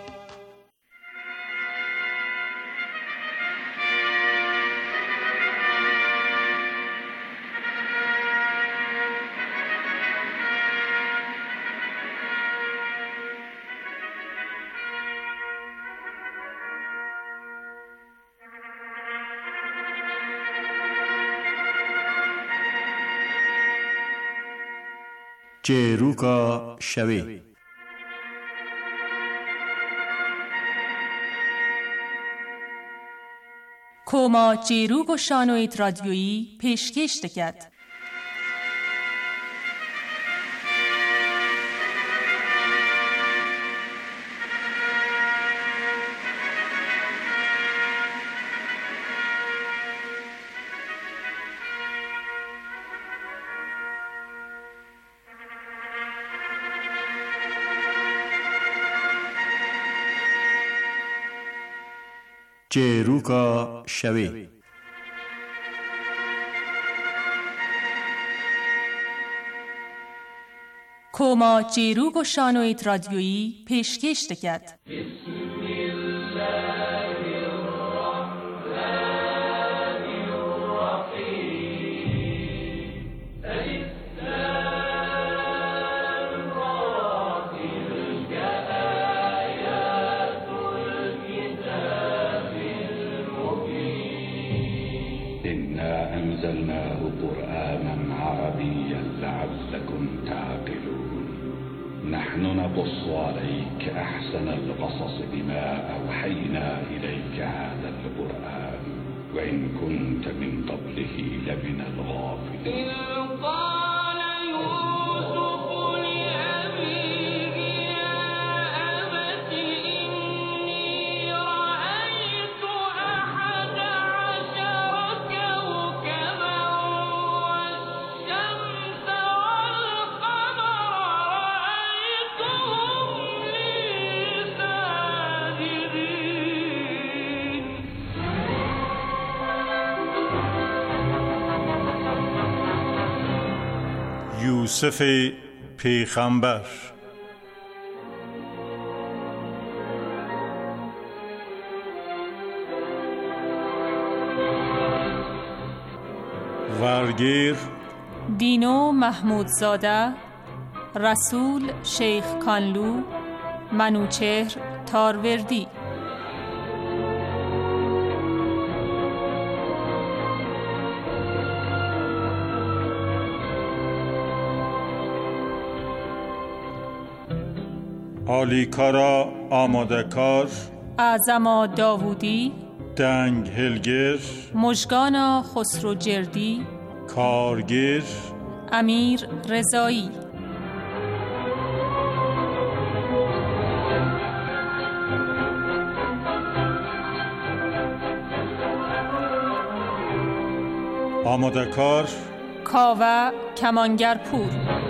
چێروکە شەوێ کۆما چێروک و شانۆیت رادیۆیی پێشکەش دەکات. چێروکە شەوێ کۆما چێروک و شانۆیت رادیۆیی پێشکەش دەکات. أنزلناه قرآنا عربيا لعلكم تعقلون نحن نقص عليك أحسن القصص بما أوحينا إليك هذا القرآن وإن كنت من قبله لمن الغافلين یوسف پیغمبر وارگیر دینو محمودزاده، رسول شیخ کانلو، منوچهر تاروردی. آلیکارا آماده کار، اعظما داوودی، دنگ هلگر، مژگانا خسرو جردی، کارگر، امیر رضایی. آماده کار، کاوه کمانگرپور.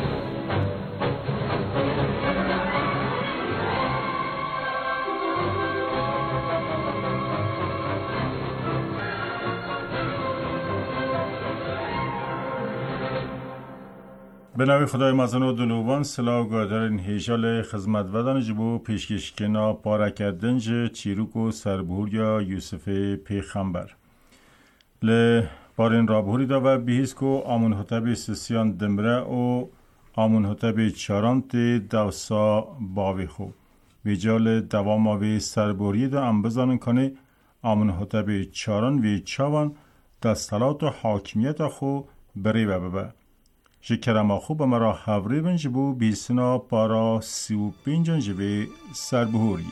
به نام خدای مزن و دنوبان سلاو گادرین هیجال خدمت ودان جبو پیشکشکنا پارکردنج چیروک و سربهور یا یوسف پیغمبر ل بارین رابهوری دا و بیهیز کو آمون حتب سسیان دمره و آمون حتب چارانت دوسا باوی خو ویجال دوام آوی سربهوری دا ام بزانن کنه آمون حتب چاران وی چاوان دستالات و حاکمیت خو بری و ببه شکرم آخو به مرا حوری بنج بو بیسنا پارا 35 جنجبه سربهوریه.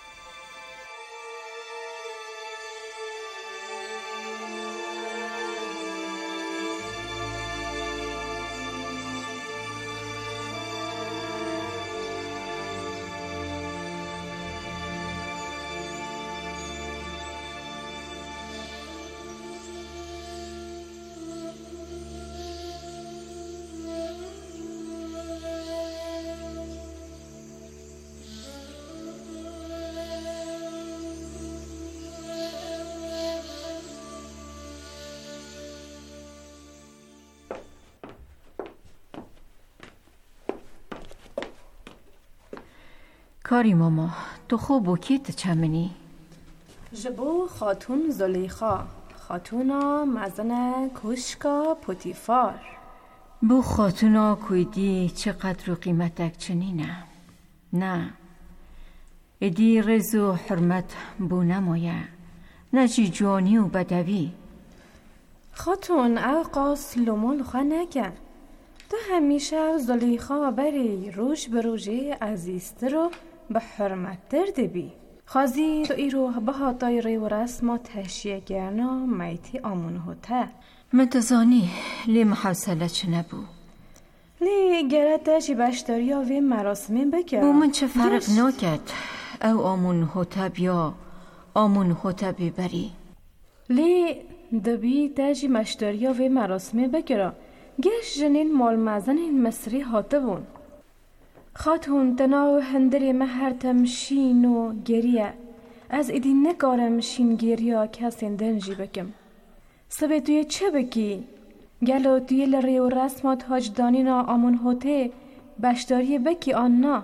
کاری ماما تو خوب و کیت چمنی؟ جبو خاتون زلیخا خاتونا مزن کشکا پوتیفار بو خاتونا کویدی چقدر و قیمتک چنینه؟ نه ادی رز و حرمت بو نمایه نجی جوانی و بدوی خاتون اوقاس لومول خواه نکن تو همیشه زلیخا بری روش به روژه عزیزتر و به حرمت در دبی خازی تو ایرو به هاتای ری و رسما تشیه گرنا میتی آمون هوته متزانی لی محوصله چه نبو لی گرده جی بشتریا وی مراسمی بکر بو من چه فرق نکد او آمون هوته بیا آمون هوته ببری لی دبی تجی مشتریا وی مراسمی بکر گش جنین مال مزن مصری هاته بون خاتون تناو هندری مهر تمشین و گریه از ایدی نکارم شین گریا کسین دنجی بکم سبه توی چه بکی؟ گلو توی لری و رسمات حاجدانینا آمون هوته بشتاری بکی آننا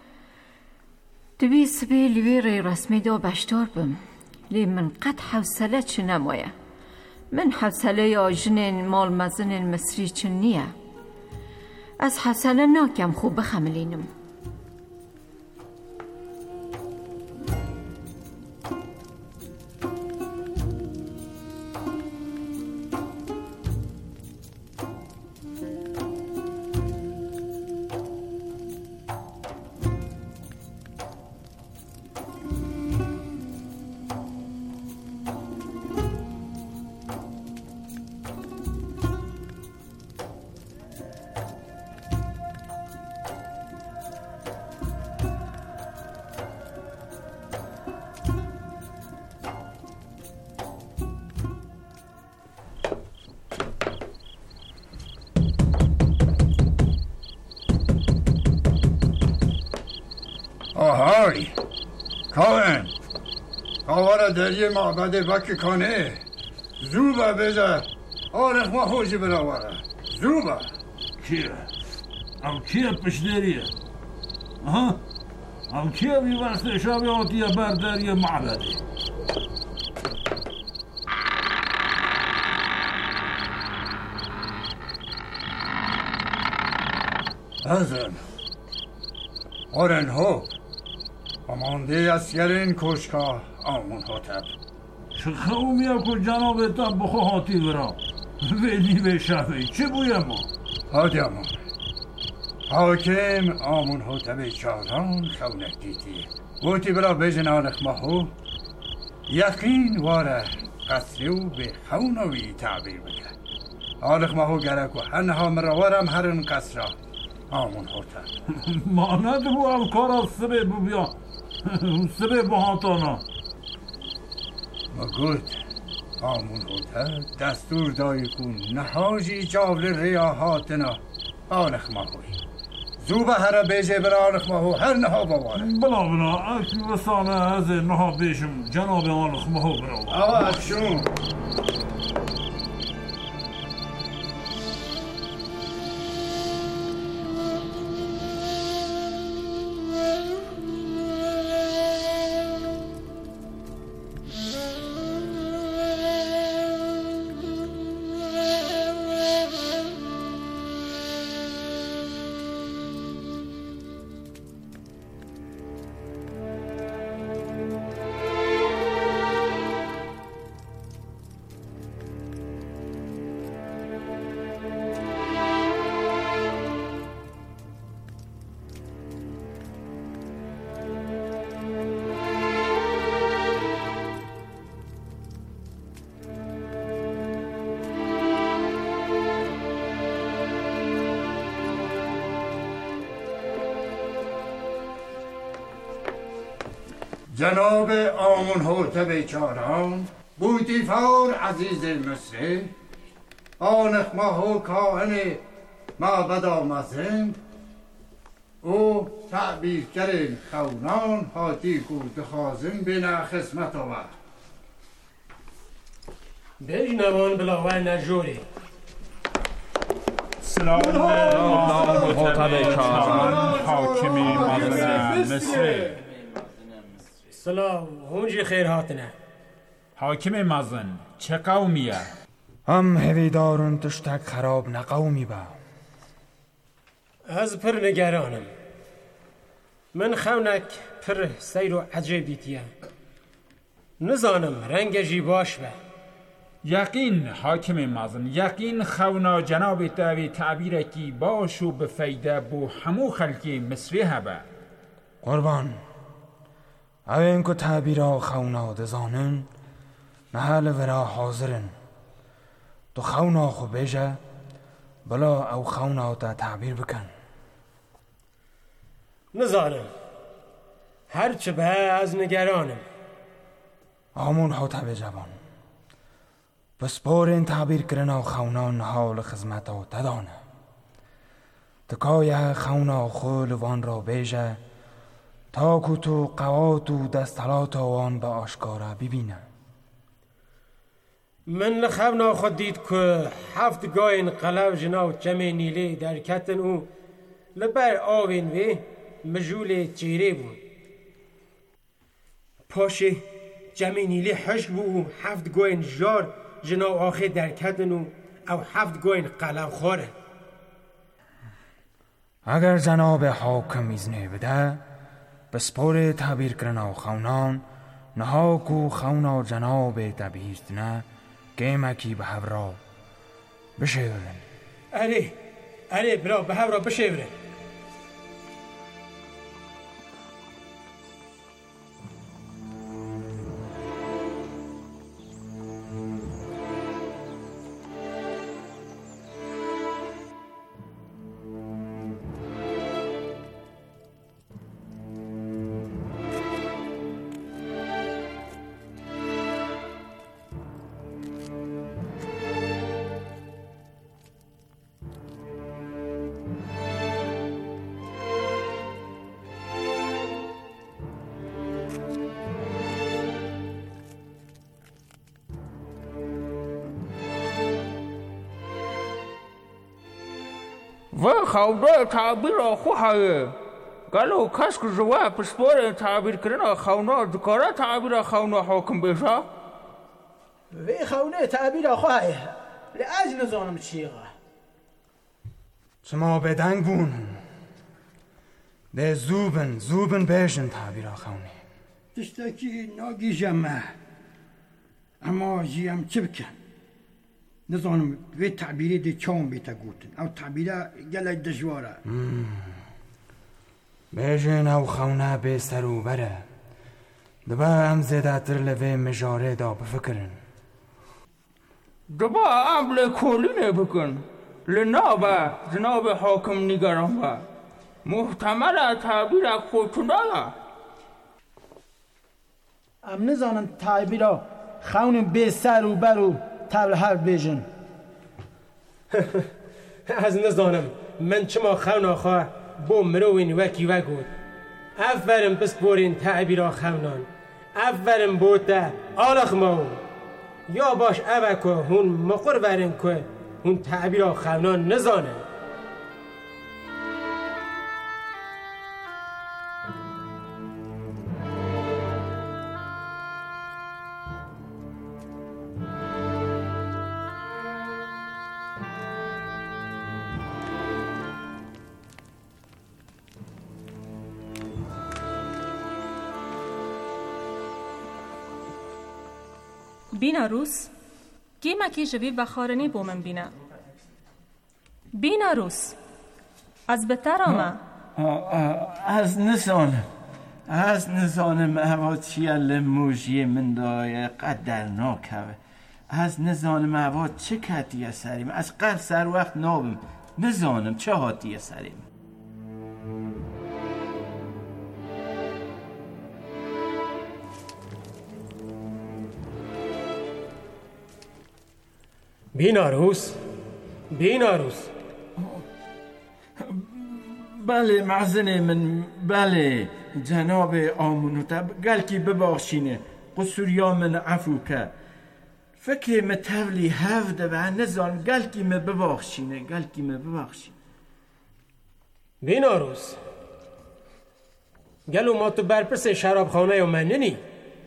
دوی سبه لیوی ری رسمی دا بشتار بم لی من قد حوصله چه نمایه من حوصله یا جنین مال مزن مصری چه نیه از حوصله ناکم خوب بخملینم آهای کاهن کاوارا دریه معبد بکی کنه زوبا بزا آرخ ما خوشی براوارا زوبا کیه؟ او کیه پشدریه؟ او کیه بیوسته شابه آتیه برداری معبده؟ ازن آرن ها امانده اسگرین کشکا آمون حاتب شخومیا کو جناب تا بخو هاتی برا ولی به شفه چه بویم ما هادی امان حاکم آمون حاتب چاران خونک دیتی بوتی برا بجن آنخ ماهو یقین واره قصریو به خونوی تعبیر بکن آنخ ماهو گرکو هنها مروارم هرن قصرا آمون حاتب ماند بو افکار سبه بو بیا سبه بو هاتانا مگود آمون حاتب دستور دایی کن نهاجی جاول ریاحاتنا آنخ ماهوی زوبه هر بیجه برا آنخ ماهو هر نها بواره بلا اکی وسانه از نها بیشم جناب آنخ ماهو برا آقا افشون جناب آمون حاتب چاران بوتیفار عزیز مصر آنخ ماهو کاهن معبد آمزن او تعبیرگر خونان حاتی کود خازم بنا خسمت آور بجنوان بلاور نجوری سلام حاتب چاران حاکم مصر سلام هونجی خیر هاتنه حاکم مزن چه قومیه؟ هم هویدارون تشتک خراب نقومی با از پر نگرانم من خونک پر سیر و عجب دیتیه نزانم رنگ جی باش به یقین حاکم مزن یقین خونا جناب تاوی تعبیره کی باش و بفیده بو همو خلکی مصری هبه قربان اوین که تعبیرا خونا دزانن محل ورا حاضرن تو خونا خو بیجه بلا او خونا تا تعبیر بکن نزانم هرچه به از نگرانم آمون حاتب جوان بس بارین تعبیر کرنا خونان حال خزمتا تدانه تکایه خونا خول وان را بیجه تا که تو قوات و دستالات آوان به آشکارا ببینه من لخونا خود دید که 7 گاین قلب جناو چمه نیله در کتن او لبر آوین وی مجول چیره بود پاشه جمه نیله حشک بود 7 گاین جار جناو آخه در کتن او 7 گاین قلب خوره اگر جناب حاکم ایزنه بده بسپور تعبیر کرنا خونان نها کو خونا جناب تبیست نه گیمکی به هورا بشورن اره برا به هورا بشورن و خواه تعبیر خواه گلو کس که جواب پسپور تعبیر کرنا خونا دکارا تعبیر خونا حاکم بیشا وی خونه تعبیر خواه لعج نزانم چیغه شما بدنگ بون ده زوبن بیشن تعبیر خونه تشتکی ناگی جمع اما جیم چه بکن نظانم وی تعبیری ده چون بیتا گوتن او تعبیره گلک دجواره بیشن او خونه بیستر و بره دبا هم زیده تر لوی مجاره دا بفکرن دبا عمل کلینه بکن لنابه جناب حاکم نگران با محتمل تعبیر خودتونه ام نزانن تعبیر خون به سر و بر و تبل هر بیجن از نزانم من چما خون آخواه بو مروین وکی وگود اولم بسپورین تعبیر خونان اولم بوده آلخ ماون یا باش اوکو هون مقر ورن که هون تعبیر خونان نزانه بینا روس گیما کی جوی بخارنی بو من بینا بینا روس از بتر آما از نزانم هوا چیه موجی من دای قدرناک هوا از نزانم هوا چه کتیه سریم از قبل سر وقت نابم نزانم چه هاتیه سریم بیناروس بله معزنه من بله جناب آمونوتب گلکی ببخشینه قصوریا من عفو که فکر متولی هفته و نزان گلکی من ببخشینه بیناروس گلو ما تو برپرس شراب خانه و مننی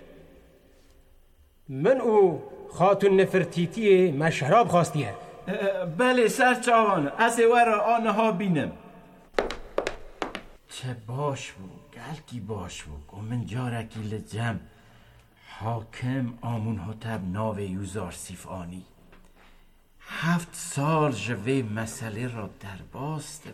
من او خاتون نفرتیتی ما شراب خواستیه بله سرچاوان از ورا آنها بینم چه باش بود گلکی باش بود و من جارکی لجم حاکم آمونهوتب ناو یوزار سیفانی 7 سال جوه مسئله را در باسته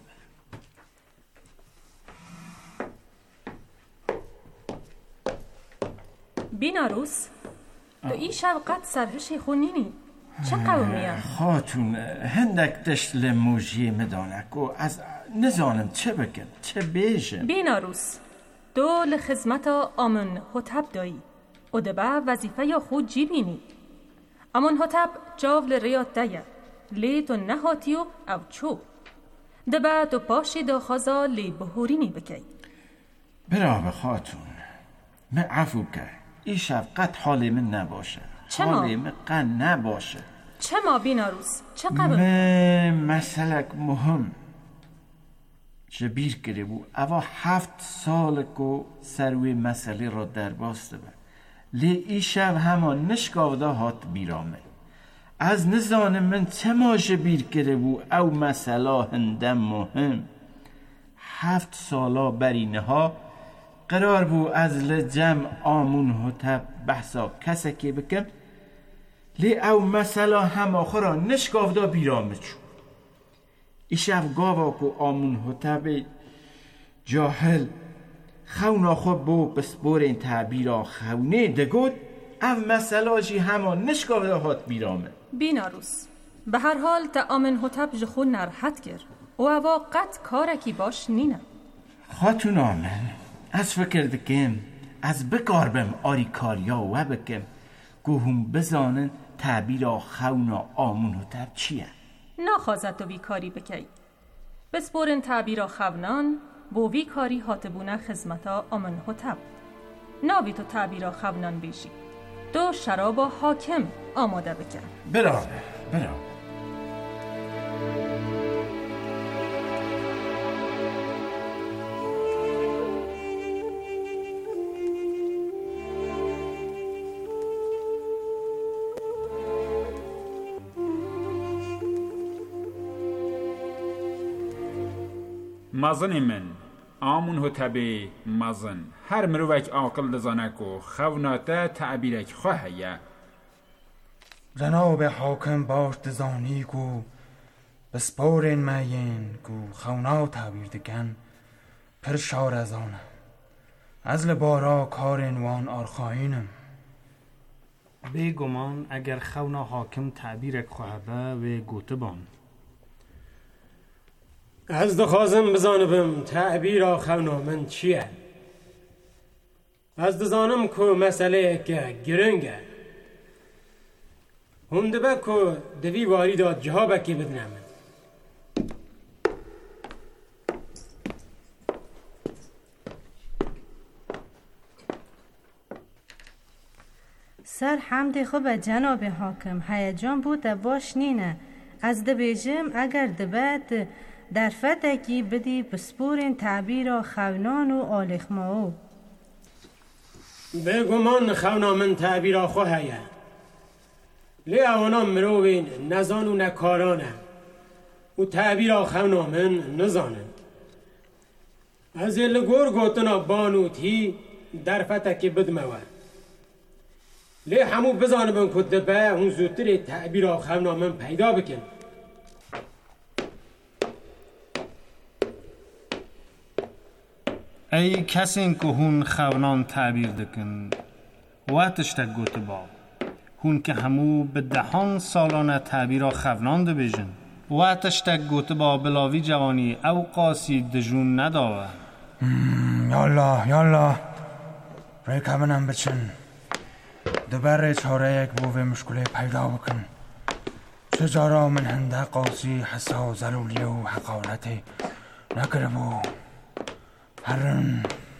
بیناروس تو ای شب قد سرهشی خونینی چه قومیه؟ خاتون هندک دشت لموجی مدانک و از نزانم چه بکن چه بیشم بیناروس دو لخدمت آمن هتب دایی و دبا وظیفه یا خود جی بینی آمن هتب جاو لریات دایه لی تو نهاتیو او چو دبا تو پاشی دا خازا لی بهورینی بکی برای خاتون من عفو که ای شب قد حال من نباشه حال من قد نباشه چه ما بیناروس چه قبل من مسئلک مهم جبیر کرده بود اوا 7 سال که سروی مسئله را در باسته بود لی ای شب همان نشکاوده هات بیرامه از نزان من چه ما جبیر کرده بود او مسئله هندم مهم 7 سالا برینه ها قرار بود از لجم آمون هتب بحثا کسکی بکم لی او مسئله هم آخرا نشکاوده بیرامه چون ایشف گاوا کو آمون هتب جاهل خونا خود بو بسپور این تعبیرا خونه دگود او مسئله جی همان نشکاوده هات بیرامه بیناروس به هر حال تا آمون هتب جخون نرحت گر و اوا قد کارکی باش نینه خاتون آمن از فکر دکم از بکار بم آری کاریا و بکم گوهم بزانن تعبیرا خونا آمون هتب چیه نخوازد تو بیکاری بکی بسپورن تعبیرا خونان بو بیکاری هاتبونه خدمتا آمن هتب ناوی تو تعبیرا خونان بیشی دو شرابا حاکم آماده بکن برا مازن من آمون هتبه مزن هر مروک عاقل دزانکو خوناته تعبیرک خواهیه. جناب حاکم باش دزانی گو بسپورین مین گو خونا تعبیر دگن پر شار از آنم از لبارا کارین وان آرخاینم. بیگمان اگر خونا حاکم تعبیرک خواهبه و گوتبان از دخوازم بزانبم تعبیر خونا من چیه؟ از دزانم که مسئله که گرنگه هنده با که دوی واری داد جوابه که بدنم. سر حمد خوب جناب حاکم هیجان بود باش نینه از دبیجم اگر دبت در فتکی بدی بسپورین تعبیر خونان و آلخماو. بگمان خونا من تعبیر خواهیه لی اونا مروین نزان و نکارانه و تعبیر خونا من نزانه از لگور گوتنا بانوتی در فتکی بدموه لی همو بزانه بن کدبه اون زودتر تعبیر خونا من پیدا بکن. ای کسی که هون خونان تعبیر دکن وقتش تا گوت با هون که همو به دهان سالانه تعبیر خونان ده بیجن وقتش تا گوت با بلاوی جوانی او قاسی دجون نداوه. یالا ریکمنم بچن دبر چاره یک بوه مشکله پیدا بکن چجارا من هنده قاسی حسا زلولی و حقارتی نگربو هرن.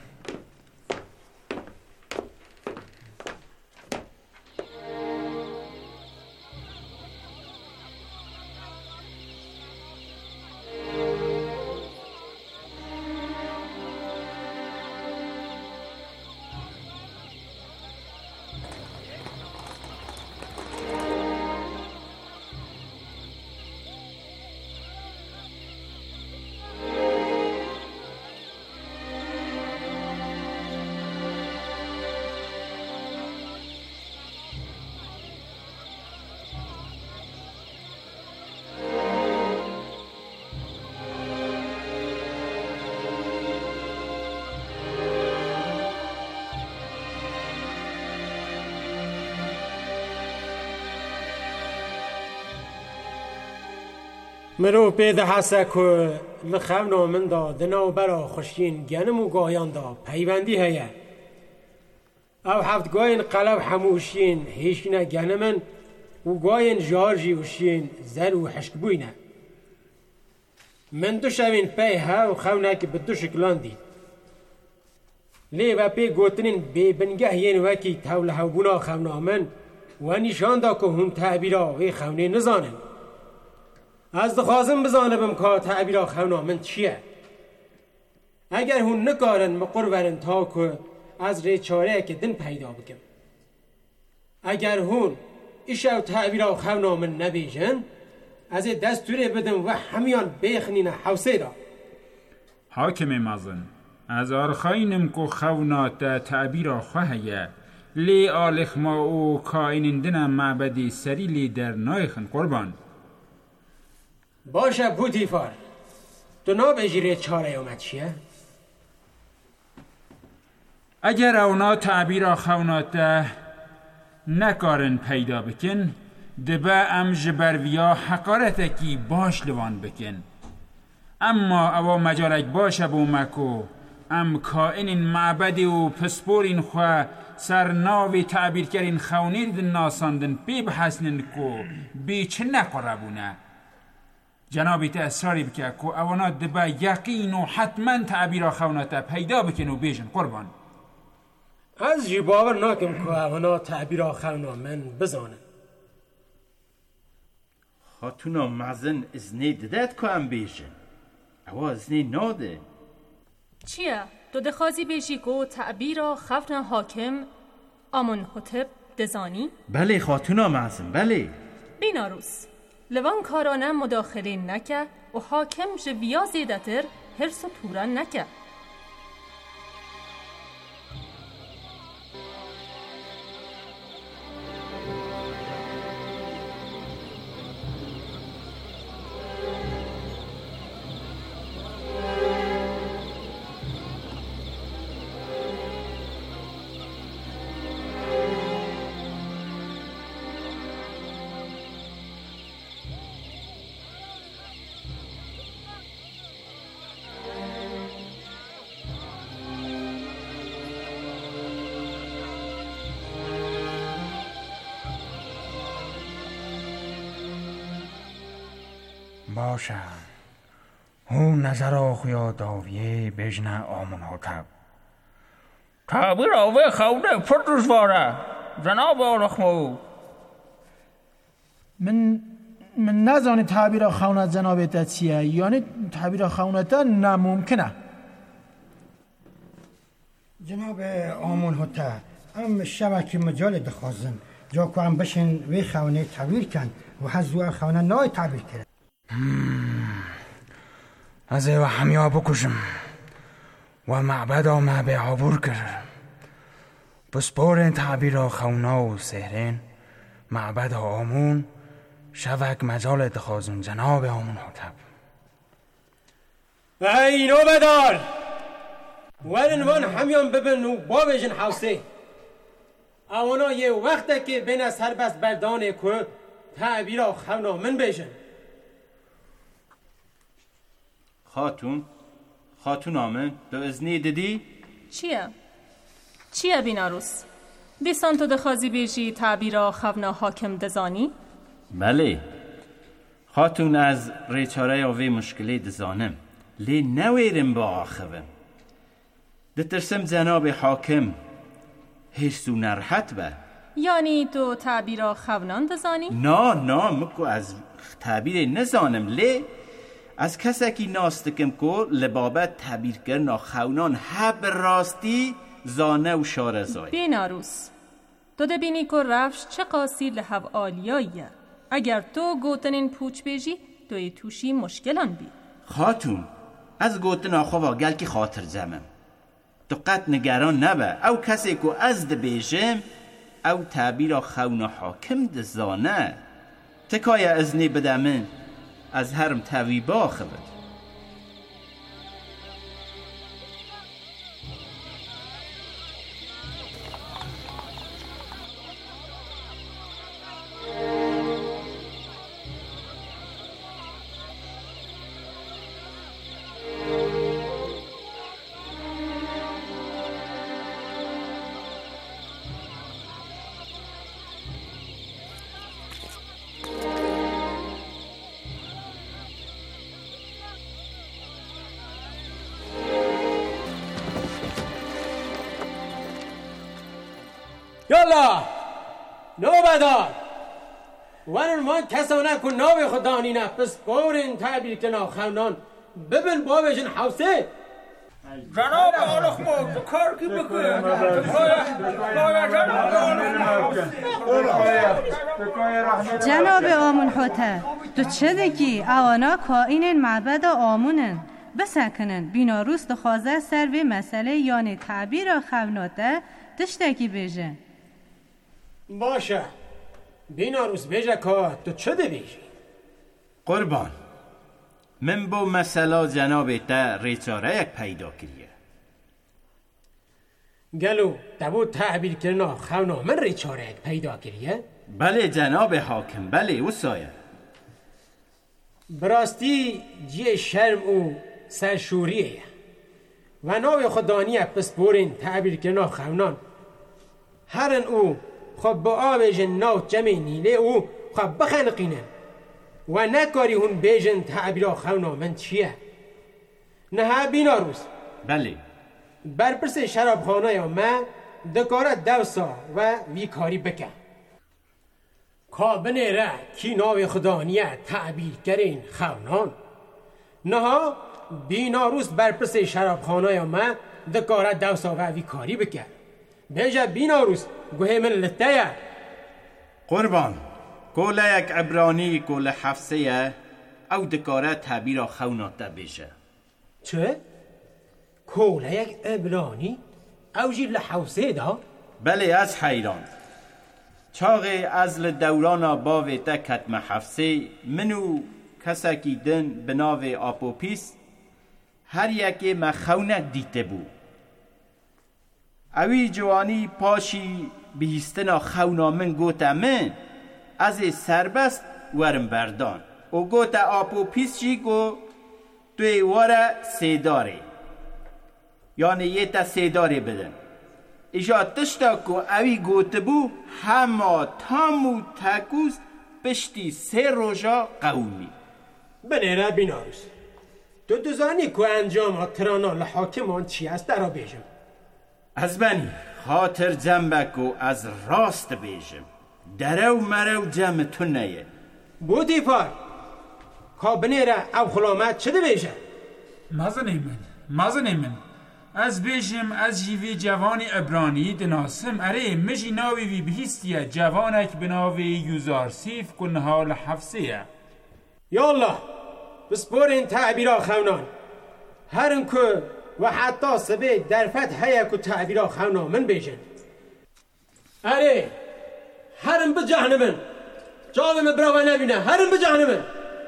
مرو پیده حسه که لخونا من دا دناو برا خوشین گنم و گاهیان دا پیوندی هیه او هفت گاهین قلب حموشین هیشینه گنمن و گاهین جارجی وشین زر و حشک بوینه من دو شوین پی ها و خونا که بدو شکلان دی لی و پی گوتنین بی بنگه ین وکی تول هاوبونا خونا من و نشان دا که هم تعبیرا وی خونه نزانن. از دخوازم بزانه بم که تعبیر خونا من چیه؟ اگر هون نکارن مقرورن تا که از ری چاره که دن پیدا بکم اگر هون ایشو تعبیر خونا من نبیجن از دستوری بدم و همیان بیخنین حوصه دا. حاکم مزن از آرخاینم که خونا تا تعبیر خواهیه لی آلخ ما او کائنندن معبدی سری لی در نایخن قربان. باشه بوتیفار تو نابجیره چاره اومد چیه؟ اگر اونا تعبیر خوناته نکارن پیدا بکن دبه ام جبرویا حقارتکی باش لوان بکن اما او مجالک باشه بومکو ام کائن معبد و پسپورین خواه سرناوی تعبیر کرین خونی دن ناساندن پی بحسنن کو بی چه نقربونه جنابی تا اصراری بکه که اونا دبا یقین و حتما تعبیر خوناته پیدا بکن و بیجن قربان. از جی باور ناکم که اونا تعبیر خونا من بزانن. خاتونا مزن ازنی ددت که هم بیجن او ازنی ناده چیه؟ تو دخوازی بیجی که تعبیر خونا حاکم آمون حتب دزانی؟ بله خاتونا مزن بله بیناروس لوان کارانه مداخله نکه و حاکم جویا زیدتر هرس و توران نکه باشه هون نظر آخویا داویه بجنه آمون هاتب تعبیر آوه خونه پر دشواره جناب آلخمو. من نزانی تعبیر خونت جنابت چیه، یعنی تعبیر خونت نممکنه. جناب آمون هاته ام شبکی مجال دخوازم جا که هم بشن وی خونه تعبیر کن و هزوار خونه نای تعبیر کرد. از و همیا بکشم و معبد آمه به عبور کرد بسپورین تعبیر خونه و سهرین معبد آمون شبک مجال دخوازم جناب آمون هاتب. ای نوبدار ورنوان همیان ببن و بابجن حوصه اوانا یه وقته که بین از هر بس بردانه که تعبیرا خونا من بیجن. خاتون آمن دو ازنی دیدی؟ چیه بیناروس؟ دیسان تو دخوازی بیجی تعبیرا خونا حاکم دزانی؟ بله خاتون از ریچاره آوی مشکلی دزانم لی نویرم با آخوه دترسم جناب حاکم هیستو نرحت به. یعنی تو تعبیرا خونان دزانی؟ نه مکو از تعبیر نزانم لی از کسی که ناستکم که لبابت تعبیر کرنا خونان هب راستی زانه و شارزای. بیناروس تو ده بینی که رفش چه قاسی لحو آلیاییه. اگر تو گوتنین پوچ بیجی توی توشی مشکلان بی. خاتون از گوتن آخوا گل که خاطر جمم تو قد نگران نبه او کسی که از ده بیجم او تعبیر خون حاکم ده زانه تکای ازنی بدمن از هرم تویبا خبر. یالا نوبدار ورنوان کسانه که ناوی خدانی نه پس بورین تعبیر کنا خونان ببین بابشن حوصه. جناب آلخمو تو کار کی بکنه جناب آمون حوته تو چه دکی اوانا کائین معبد آمونن بسکنن بیناروس دخوازه سر به مسئله یعنی تعبیر خوناته تشتکی بیجن. باشه بیناروس بیجه که تو چه ده بیجی؟ قربان من با مسئله جناب تا ریچاره یک پیدا کریه گلو دبو تعبیر کرنا خونا من ریچاره یک پیدا کریه؟ بله جناب حاکم بله او سایه براستی جیه شرم او سرشوریه و ناوی خدانیه پس بورین تعبیر کرنا خونان هرن او خب با آبجن ناو جمع نیله او خب بخنقینه و نکاری هون بیجن تعبیرا خونا من چیه؟ نه ها بیناروس بله برپرس شرابخانه یا من دکارت دوسا و ویکاری بکن کابنه را کی ناوی خدانیه تعبیر کرین خونان نه ها بیناروس برپرس شرابخانه یا من دکارت دوسا و ویکاری بکن بیجه بیناروس گوه من لطیه قربان کوله یک عبرانی کوله حفظه او دکاره تعبیر خونات بیشه. چه؟ کوله یک عبرانی او جیر لحوزه دا؟ بله از حیران چاقی از دوران باوی تا کتم حفظه منو کساکی دن بناوی آپوپیس هر یکی مخونک دیته بود اوی جوانی پاشی بهیستنا خونا من گوتا من از سربست ورم بردان و گوتا آپو پیس چی گو توی وره سیداره یعنی یه تا سیداره بدن ایجا تشتا که اوی گوته بو همه تامو تکوز پشتی 3 روزا قومی بنیره بیناروس تو دزانی که انجام ها ترانا لحاکمان چی است درا بیجم از بنی خاطر جنبک و از راست بیجم درو مرو جمع تو نیه بودی پار که بنیره او خلامت چه ده بیجم مازنی من از بیجم از جیوی جوان ابرانی دناسم اره مجی ناوی وی بهیستیه جوانک بناوی یوزارسیف کن حال حفظیه یا الله بسپورین تعبیرا خونان هرن که و حتی سبه در فتح هیا که تعبیرا خونان من بیجن اره هرن به جهنمن جاوه براوه نبینه هرن به جهنمن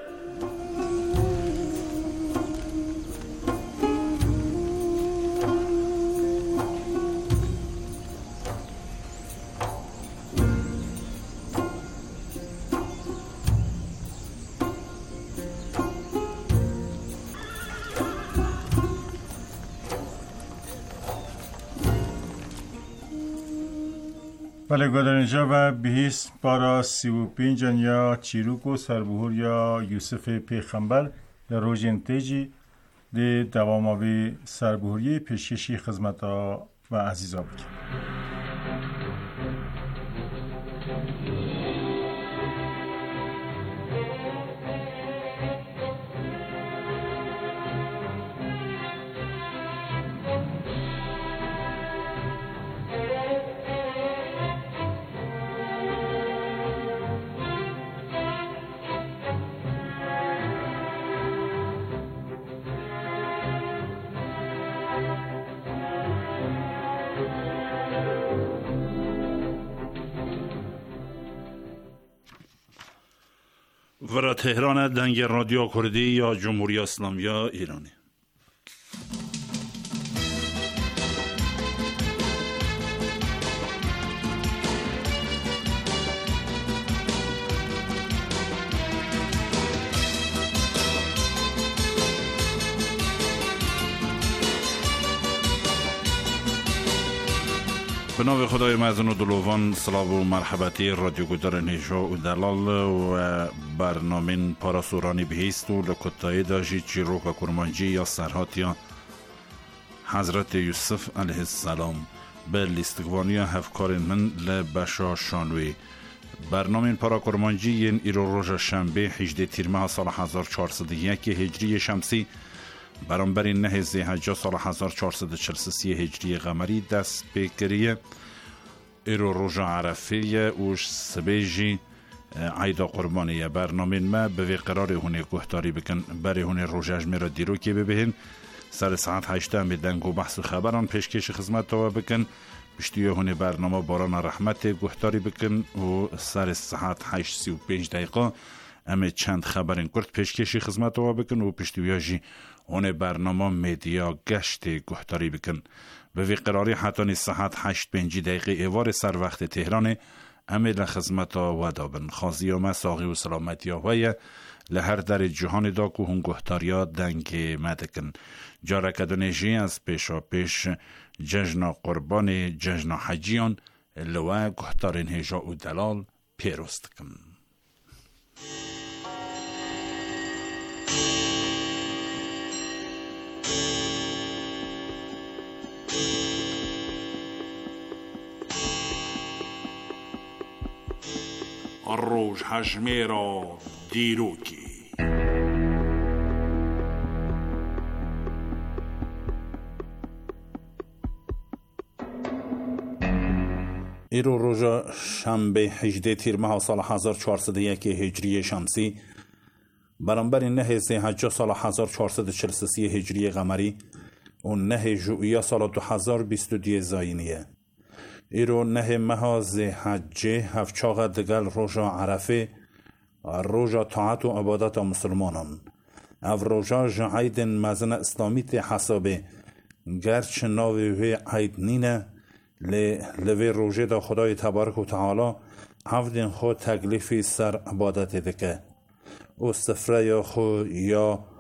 بله گادرینجا و بهیست بارا 35 یا چیروک و سربهور یا یوسف پیغمبر در روژین تیجی ده دواماوی سربهوری پیشکشی خدمت و عزیزا بکن. ورا تهران دنگ رادیو کردی یا جمهوری اسلامی ایرانی. به نام خدای مزن و دلوان سلام و مرحبتی رادیو گودار نیجا و دلال و برنامه پاراسورانی بهیست و لکتایی داشی چیروک و کرمانجی یا سرحاتیا حضرت یوسف علیه السلام به لیستگوانی هفکار من لبشا شانوی برنامه پارا کرمانجی ین ایرو روژ شنبه 18 تیر ماه سال 1401 هجری شمسی برانبر نه ذی‌حجه سال 1443 هجری قمری دست بکریه ایرو روژا عرفه اوش سبیجی عیدا قربانیه برنامه ما به قرار هونه گهداری بکن برای هونه روژاج میرا دیرو که ببهن سر ساعت 8 دنگ و بحث و خبران پیشکش خدمت توا بکن پشتیه هونه برنامه باران رحمت گهداری بکن و سر ساعت 8:35 دقیقه اما چند خبرین کرد پیشکشی خدمت توا بکن و پشتیه جی اون برنامه میدیا گشت گهداری بکن به وی قراری حتانی ساعت 8:05 دقیقه ایوار سر وقت تهران امیل خدمت و دابن خازی و مساقی و سلامتی های لهر در جهان دا که هون گهداریا دنگ مدکن جارکدونیجی از پیشا پیش جشن قربان جشن حجیان لوه گهدارین هجا و دلال پیروست کن. الروج حجميرا ديروكي ایرو روژا شنبه 18 تیر ماه سال 1401 هجری شمسی برانبر نه ذی‌حجه سال 1443 هجری قمری و نه ژوئیه سال 2022 زاینیه ایرو نه ماه ذی‌حجه هفچاق دگل روژا عرفه روژا طاعت و عبادت مسلمانان او روژا جعید مزن اسلامیت حسابه گرچه ناوی عید نینه لوی روژه دا خدای تبارک و تعالی عبدین خود تکلیفی سر عبادت دکه و سفره یا خود یا